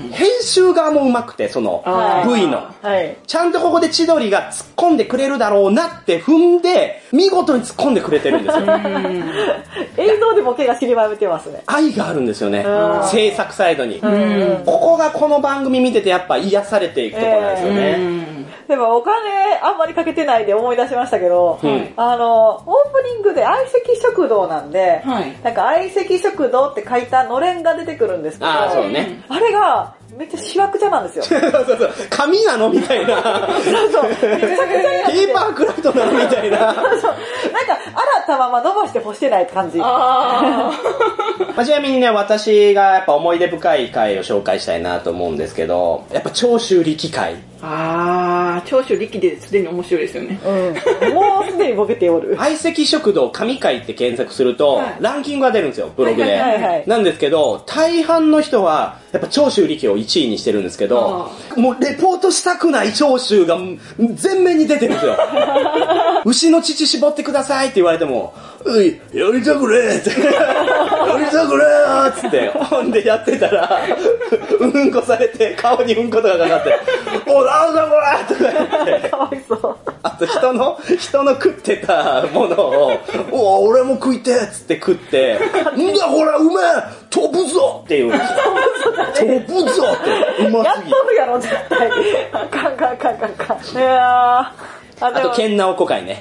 編集側もうまくてその V の、はい、ちゃんとここで千鳥が突っ込んでくれるだろうなって踏んで見事に突っ込んでくれてるんですよ。 映像でボケが散りばめてますね。 愛があるんですよね、制作サイドに。ここがこの番組見ててやっぱ癒されていくところなんですよね、えーでもお金あんまりかけてないで思い出しましたけど、うん、あの、オープニングで相席食堂なんで、はい、なんか相席食堂って書いたのれんが出てくるんですけど、 あ, そうね、 あれがめっちゃしわくちゃなんですよ。 そうそうそう。紙なのみたいな。そうそう。めちゃくちゃペーパークラフトなのみたいな。そうそう。なんか、洗ったまま伸ばして干してない感じ。あまあ、ちなみにね、私がやっぱ思い出深い回を紹介したいなと思うんですけど、やっぱ長州力回。 あー、長州力ですでに面白いですよね。 うん。もうすでにボケておる。 相席食堂神回って検索すると、はい、ランキングが出るんですよ、ブログで。はいはいはいはい、なんですけど、大半の人は、やっぱ長州力をいちいにしてるんですけど、もうレポートしたくない長州が全面に出てるんですよ。牛の乳絞ってくださいって言われても、うい、やりたくねえって。やりたくねえーっつって、ほんでやってたら、うんこされて、顔にうんことかかかって、お、なんだこれとか言って。かわいそう。あと人の、人の食ってたものを、お、俺も食いてっつって食って、んだこれうめえ飛ぶぞって言うんですよ。飛ぶぞって、うますぎ。 やっとるやろ、絶対。カンカンカンカンカン。いやー。 あと、ケンナオコ会ね。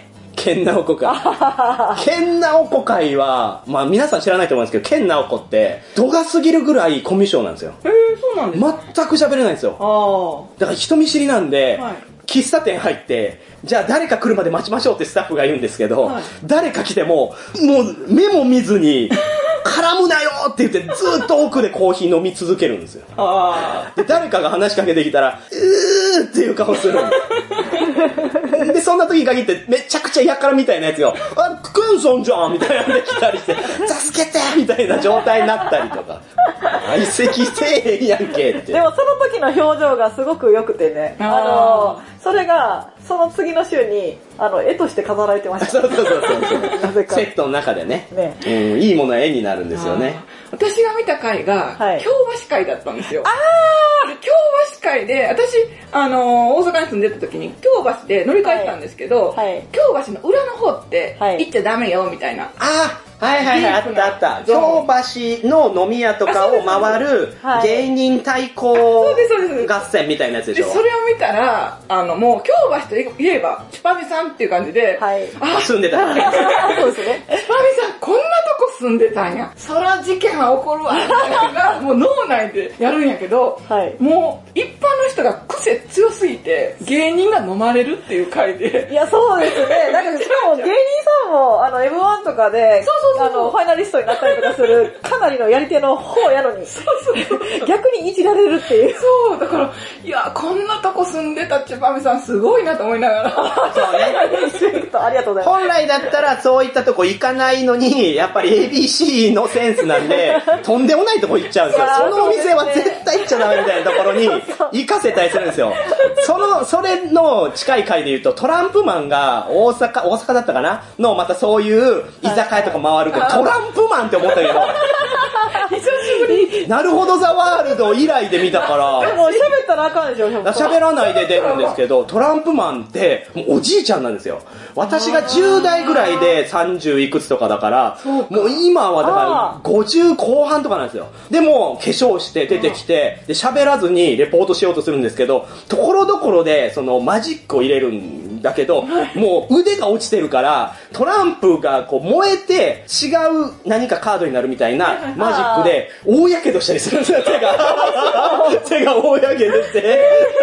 ケンナオコ会。ケンナオコ会は、まあ皆さん知らないと思うんですけど、ケンナオコって、度が過ぎるぐらいコミュ障なんですよ。 へー、そうなんですか？ 全く喋れないんですよ。 あだから人見知りなんで、 はい、 喫茶店入って、じゃあ誰か来るまで待ちましょうってスタッフが言うんですけど、はい、誰か来ても、もう目も見ずに、絡むなよって言ってずっと奥でコーヒー飲み続けるんですよ。 あで誰かが話しかけてきたら、うーっていう顔するんです。で、そんな時に限ってめちゃくちゃやからみたいなやつが、あ、クンソンじゃんみたいなので来たりして、助けてみたいな状態になったりとか。相席せえへんやんけって。 でもその時の表情がすごく良くてね、あのそれがその次の週にあの絵として飾られてました。 そうそうそうそうなぜかセットの中で ね, ね、うん、いいものは絵になるんですよね。 私が見た回が、はい、京橋会だったんですよ。 あー京橋会で私、あのー、大阪に住んでた時に京橋で乗り換えてたんですけど、はいはい、京橋の裏の方って行っちゃダメよみたいな、 あーはいはいはい、あったあった。京橋の飲み屋とかを回る芸人対抗合戦みたいなやつでしょ。 でそれを見たら、あのもう京橋といえばチュパミさんっていう感じで、 はい、 あ住んでた。 そうですね。 チュパミさんこんなとこ住んでたんや。そら事件は起こるわみたいなもう脳内でやるんやけど、はい、もう一般の人が癖強すぎて芸人が飲まれるっていう回で。 いやそうですね。なんかしかも芸人さんもあの エムワン とかで。そうそうあのファイナリストになったりとかするかなりのやり手の方やのにそうそうそう逆にいじられるっていう。 そうだからいやこんなとこ住んでたチュパミさんすごいなと思いながらそうねありがとうございます。 本来だったらそういったとこ行かないのにやっぱり エービーシー のセンスなんでとんでもないとこ行っちゃうんですよ。そのお店は絶対行っちゃダメみたいなところに行かせたりするんですよ。そのそれの近い回で言うとトランプマンが大阪大阪だったかなのまたそういう居酒屋とか回るとトランプマンって思ったけど久しぶりなるほどザワールド以来で見たからでも喋ったらあかんでしょ。 喋らないで出るんですけどトランプマンってもうおじいちゃんなんですよ。私がじゅう代ぐらいでさんじゅういくつとかだからもう今はだからごじゅう後半とかなんですよ。でも化粧して出てきてで喋らずにレポートしようとするんですけどところどころでそのマジックを入れるんだけどもう腕が落ちてるからトランプがこう燃えて違う何かカードになるみたいなマジックで大やけどしたりするんですよ。手が手が大やけどして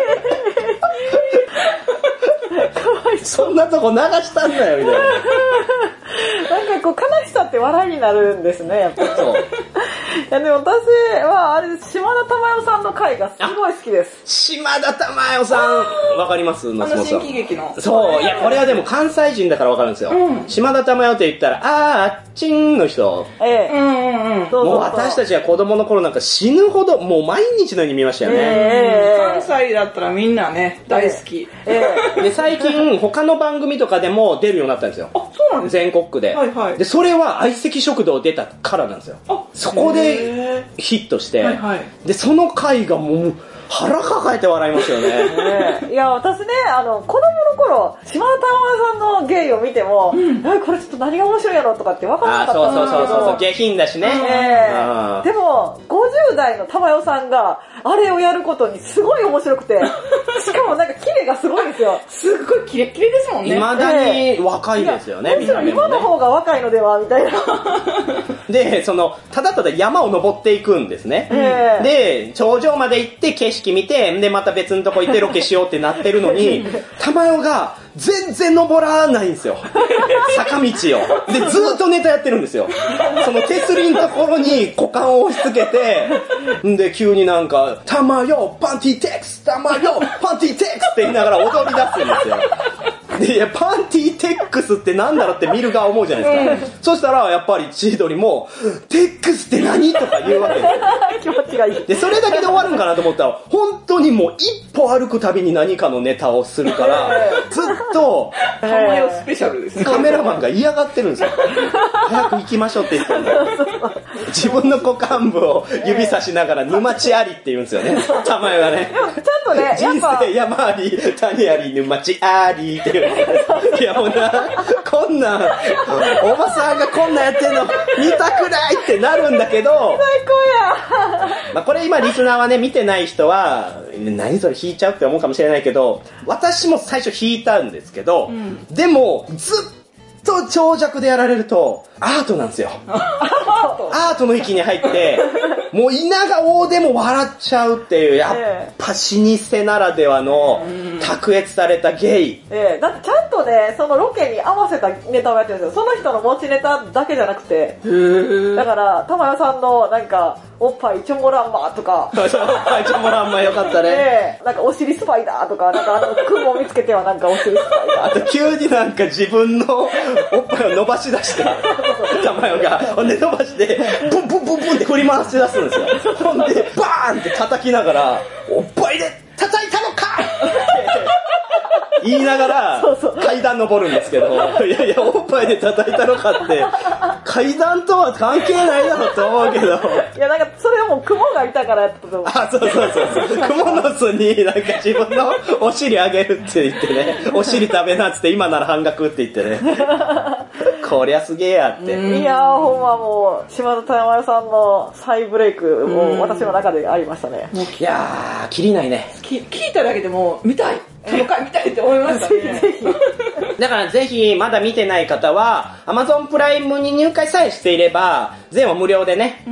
そんなとこ流したんだよみたいな。 なんかこう悲しさって笑いになるんですねやっぱり。そういやでも私はあれ島田珠代さんの回がすごい好きです。 島田珠代さんわかります？ あの新喜劇の。 そういやこれはでも関西人だからわかるんですよ、うん、島田珠代って言ったらあーあっちんの人、 ええうんうんうん、 もう私たちが子供の頃なんか死ぬほどもう毎日のように見ましたよね、 えー、関西だったらみんなね大好き、 えー、で最近他の番組とかでも出るようになったんですよ。 あそうなんです全国区で、はいはい、でそれは相席食堂出たからなんですよ。あそこでヒットして、はいはい、でその回がもう腹抱えて笑いますよね。 ねいや私ねあの子供の頃島田珠代さんの芸を見ても、うん、これちょっと何が面白いやろとかって分からなかったんですけど。 そうそうそうそう下品だしね、 えー、でもごじゅう代の珠代さんがあれをやることにすごい面白くてしかもなんかキレがすごいんですよ。 すっごいキレッキレですもんね。 未だに若いですよね、えー、 むしろ今の方が若いのではみたいなでそのただただ山を登っていくんですね、えー、で頂上まで行って景色見てでまた別のとこ行ってロケしようってなってるのに珠代が全然登らないんですよ坂道を。でずっとネタやってるんですよ。その手すりのところに股間を押し付けてで急になんか珠代パンティーテックス珠代パンティーテックスって言いながら踊り出すんですよ。でいやパンティーテックスってなんだろうって見る側思うじゃないですか、うん、そしたらやっぱり千鳥もテックスって何とか言うわけですよ。気持ちがいい。 でそれだけで終わるんかなと思ったら本当にもう一歩歩くたびに何かのネタをするからずっと珠代スペシャルですね。 カメラマンが嫌がってるんですよ。早く行きましょうって言ってるんだよ。自分の股間部を指さしながら沼地ありって言うんですよね珠代がね。 でもちゃんとね人生山あり谷あり沼地ありっていういやもうなこんなおばさんがこんなやってんの見たくないってなるんだけど最高や、 まあ、これ今リスナーはね見てない人は何それ引いちゃうって思うかもしれないけど私も最初引いたんですけど、うん、でもずっと長尺でやられると、アートなんですよ。アートの域に入って、もう稲顔でも笑っちゃうっていう、やっぱ老舗ならではの卓越された芸。 ええ、だってちゃんとね、そのロケに合わせたネタをやってるんですよ。その人の持ちネタだけじゃなくて。だから、玉代さんのなんか、おっぱいチョモランマとか。 おっぱいチョモランマよかったね。 ええ、なんかお尻スパイダーとか、なんかあの、雲を見つけてはなんかお尻スパイダー。 あと急になんか自分のおっぱいを伸ばし出して、玉代が、ほんで伸ばして、ブンブンブンブンって振り回して出すんですよ。ほんで、バーンって叩きながら、おっぱいで叩いたのか言いながら階段登るんですけど、いやいや、おっぱいで叩いたのかって、階段とは関係ないだろうと思うけど。 いや、なんかそれはもう雲がいたからやったと思う。 あ、そうそうそうそう。雲の巣になんか自分のお尻あげるって言ってね、お尻食べなっつって今なら半額って言ってね。こりゃすげえやって。 いやー、ほんまもう、島田玉代さんの再ブレイクも私の中でありましたね。 いやー、きりないね。 聞いただけでも見たい。その回見たいって思いましたね。ぜひ。 だからぜひまだ見てない方は Amazon プライムに入会さえしていれば全話無料でね、うん、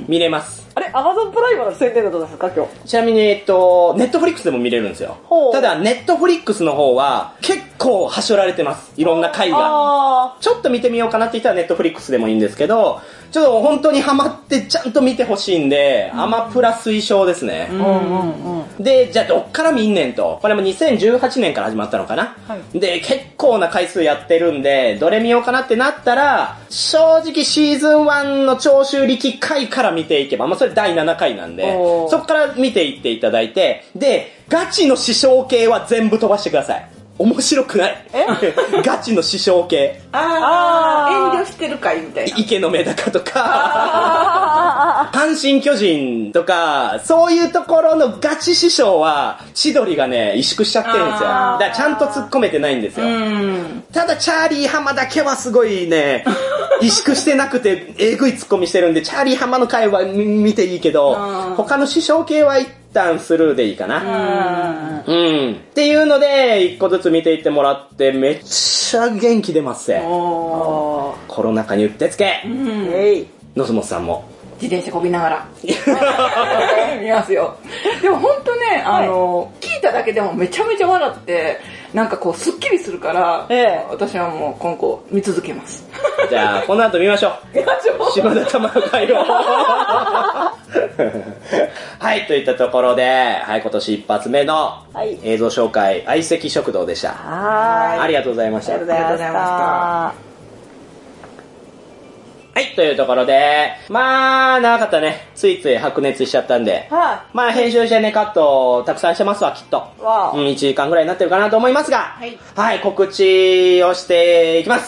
見れます。 あれ Amazon プライムの宣伝はどうですか今日？ ちなみにえっと Netflix でも見れるんですよ。ただ Netflix の方は結構はしょられてます。いろんな回が。ちょっと見てみようかなって言ったら Netflix でもいいんですけど、ちょっと本当にハマってちゃんと見てほしいんで、うん、アマプラ推奨ですね。うんうんうん、で、じゃあどっから見んねんと。これもにせんじゅうはちねんから始まったのかな、はい、で、結構な回数やってるんで、どれ見ようかなってなったら、正直シーズンワンの聴取力回から見ていけば、まあそれだいななかいなんで、そこから見ていっていただいて、で、ガチの師匠系は全部飛ばしてください。面白くないガチの師匠系。 ああ、遠慮してるかいみたいな。 池のメダカとか、阪神巨人とか、そういうところのガチ師匠は、千鳥がね、萎縮しちゃってるんですよ。だからちゃんと突っ込めてないんですよ。ただ、チャーリー浜だけはすごいね、萎縮してなくて、えぐい突っ込みしてるんで、チャーリー浜の回は見ていいけど、他の師匠系は一旦スルーでいいかな。うん。うん。っていうので、一個ずつ見ていってもらって、めっちゃ元気出ますぜ。コロナ禍にうってつけ。うん。えい。のすもさんも。 自転車こぎながら。見ますよ。でもほんとね、あの、はい、聞いただけでもめちゃめちゃ笑って、なんかこう、スッキリするから、ええ、私はもう今後見続けます。 じゃあ、この後見ましょう。 見ましょう。 島田玉会を。はい、といったところで、はい、今年一発目の映像紹介、相席食堂でした。はい。ありがとうございました。 ありがとうございました。 はい、というところで、まあ、長かったね。ついつい白熱しちゃったんで、はあ、まあ、編集してね、カットたくさんしてますわ、きっと。わうん、いちじかんぐらいになってるかなと思いますが、はい、はい、告知をしていきます。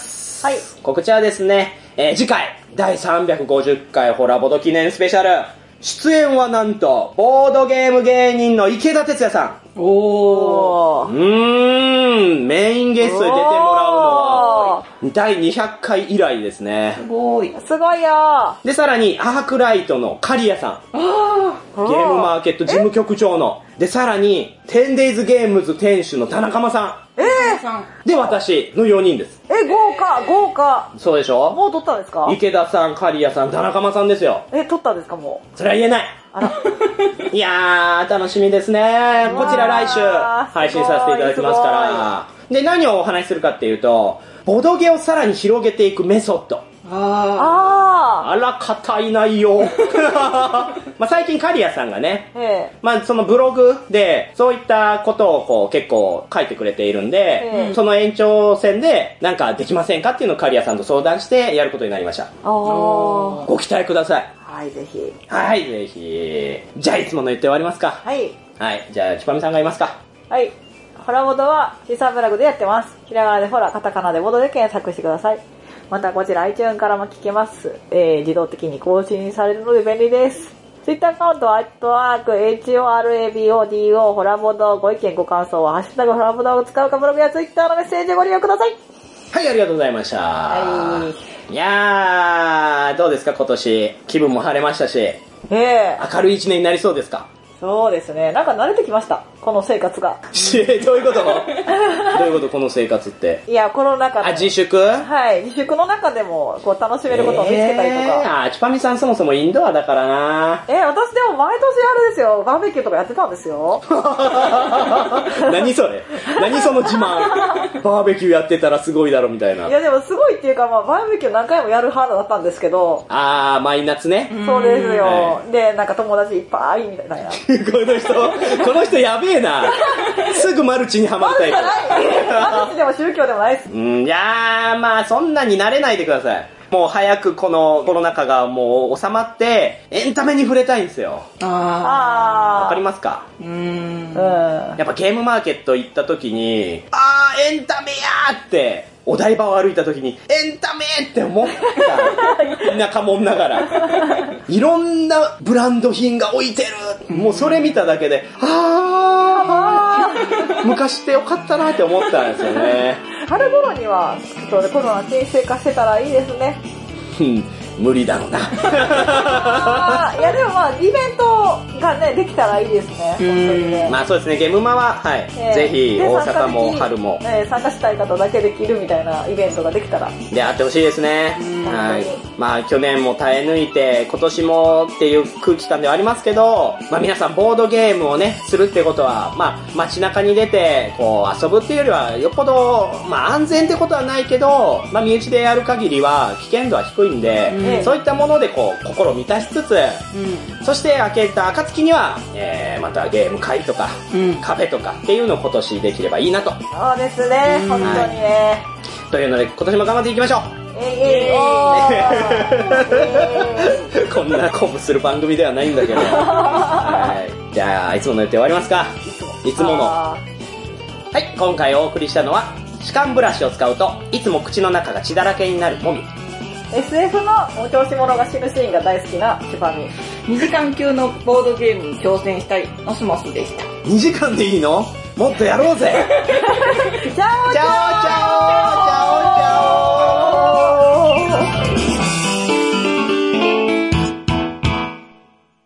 はい。告知はですね、えー、次回、だいさんびゃくごじゅっかいホラボド記念スペシャル。出演はなんと、ボードゲーム芸人の池田哲也さん。おー。うーん、メインゲストで出てもらうのは、だいにひゃっかい以来ですね。 すごい。すごいよ。 で、さらに、アークライトの刈谷さん。あゲームマーケット事務局長の。で、さらに、テンデイズゲームズ店主の田中間さん。えー、で、私のよにんです。 え、豪華、豪華。 そうでしょ？ もう取ったんですか？ 池田さん、刈谷さん、田中間さんですよ。 え、取ったんですかもう？それは言えない。あら。いやー、楽しみですね。こちら来週配信させていただきますから。で、何をお話しするかっていうと、ボドゲをさらに広げていくメソッド。あああら、硬い内容。まあ最近刈谷さんがね、ええ、まあそのブログでそういったことをこう結構書いてくれているんで、ええ、その延長線でなんかできませんかっていうのを刈谷さんと相談してやることになりました。ご期待ください。 はい、ぜひ。 はい、ぜひ。じゃあいつもの言って終わりますか。はい。はい、じゃあちぱみさんが言いますか。 はい。ホラボドはシーサーブログでやってます。ひらがなでホラ、カタカナでボドで検索してください。またこちら iTunes からも聞けます。えー、自動的に更新されるので便利です。Twitter アカウントは、アットワーク、エイチオーアールエービーオーディーオー、ホラボド、ご意見ご感想は、ハッシュタグホラボドを使うかブログや Twitter のメッセージをご利用ください。 はい、ありがとうございました。はい。いやー、どうですか今年。気分も晴れましたし。えー、明るい一年になりそうですか？ そうですね。なんか慣れてきました。 この生活が。 どういうことどういうことこの生活って。 いや、コロナ禍で。 あ、自粛？ はい。自粛の中でも、こう、楽しめることを見つけたりとか。 えー、あ、チュパミさんそもそもインドアだからな。 えー、私でも毎年あれですよ、バーベキューとかやってたんですよ。 何それ何その自慢。バーベキューやってたらすごいだろみたいな。 いやでもすごいっていうか、まあ、バーベキュー何回もやる派だったんですけど。 あー、毎夏ね。 そうですよ。はい、で、なんか友達いっぱいみたいな。この人、この人やべえな。すぐマルチにハマるタイプ。 マルチでも宗教でもないです。 うん、いやー、まあそんなに慣れないでください。もう早くこのコロナ禍がもう収まって、エンタメに触れたいんですよ。あー。わかりますか？うーん。やっぱゲームマーケット行った時に、あー、エンタメやーって、お台場を歩いた時に、エンタメって思った。田舎もんながら。いろんなブランド品が置いてる。もうそれ見ただけで、あー、昔ってよかったなって思ったんですよね。 春頃には、コロナ沈静化してたらいいですね。 無理だろうな。 あいやでもまあイベントがねできたらいいですね。本当にね。 まあそうですね、ゲームマは、はい、えー、ぜひ大阪も春も、 えー、参加したい方だけできるみたいなイベントができたらであってほしいですね。はい。まあ去年も耐え抜いて今年もっていう空気感ではありますけど、まあ皆さんボードゲームをねするってことは、まあ街中に出てこう遊ぶっていうよりはよっぽどまあ安全ってことはないけど、まあ身内でやる限りは危険度は低いんで。うん、そういったものでこう心を満たしつつ、うん、そして明けた暁には、えー、またゲーム会とか、うん、カフェとかっていうのを今年できればいいなと。 そうですね、うん、本当にね。 というので今年も頑張っていきましょう。 えー、こんな鼓舞する番組ではないんだけど。はい、じゃあいつもの予定終わりますか。いつもの。はい、今回お送りしたのは歯間ブラシを使うといつも口の中が血だらけになるもみ。 エスエフ のお調子者が死ぬシーンが大好きなチュパミ。 にじかん級のボードゲームに挑戦したいオスモスでした。 にじかんでいいの？もっとやろうぜ。 チャオチャオチャオチャオチャオチャオ。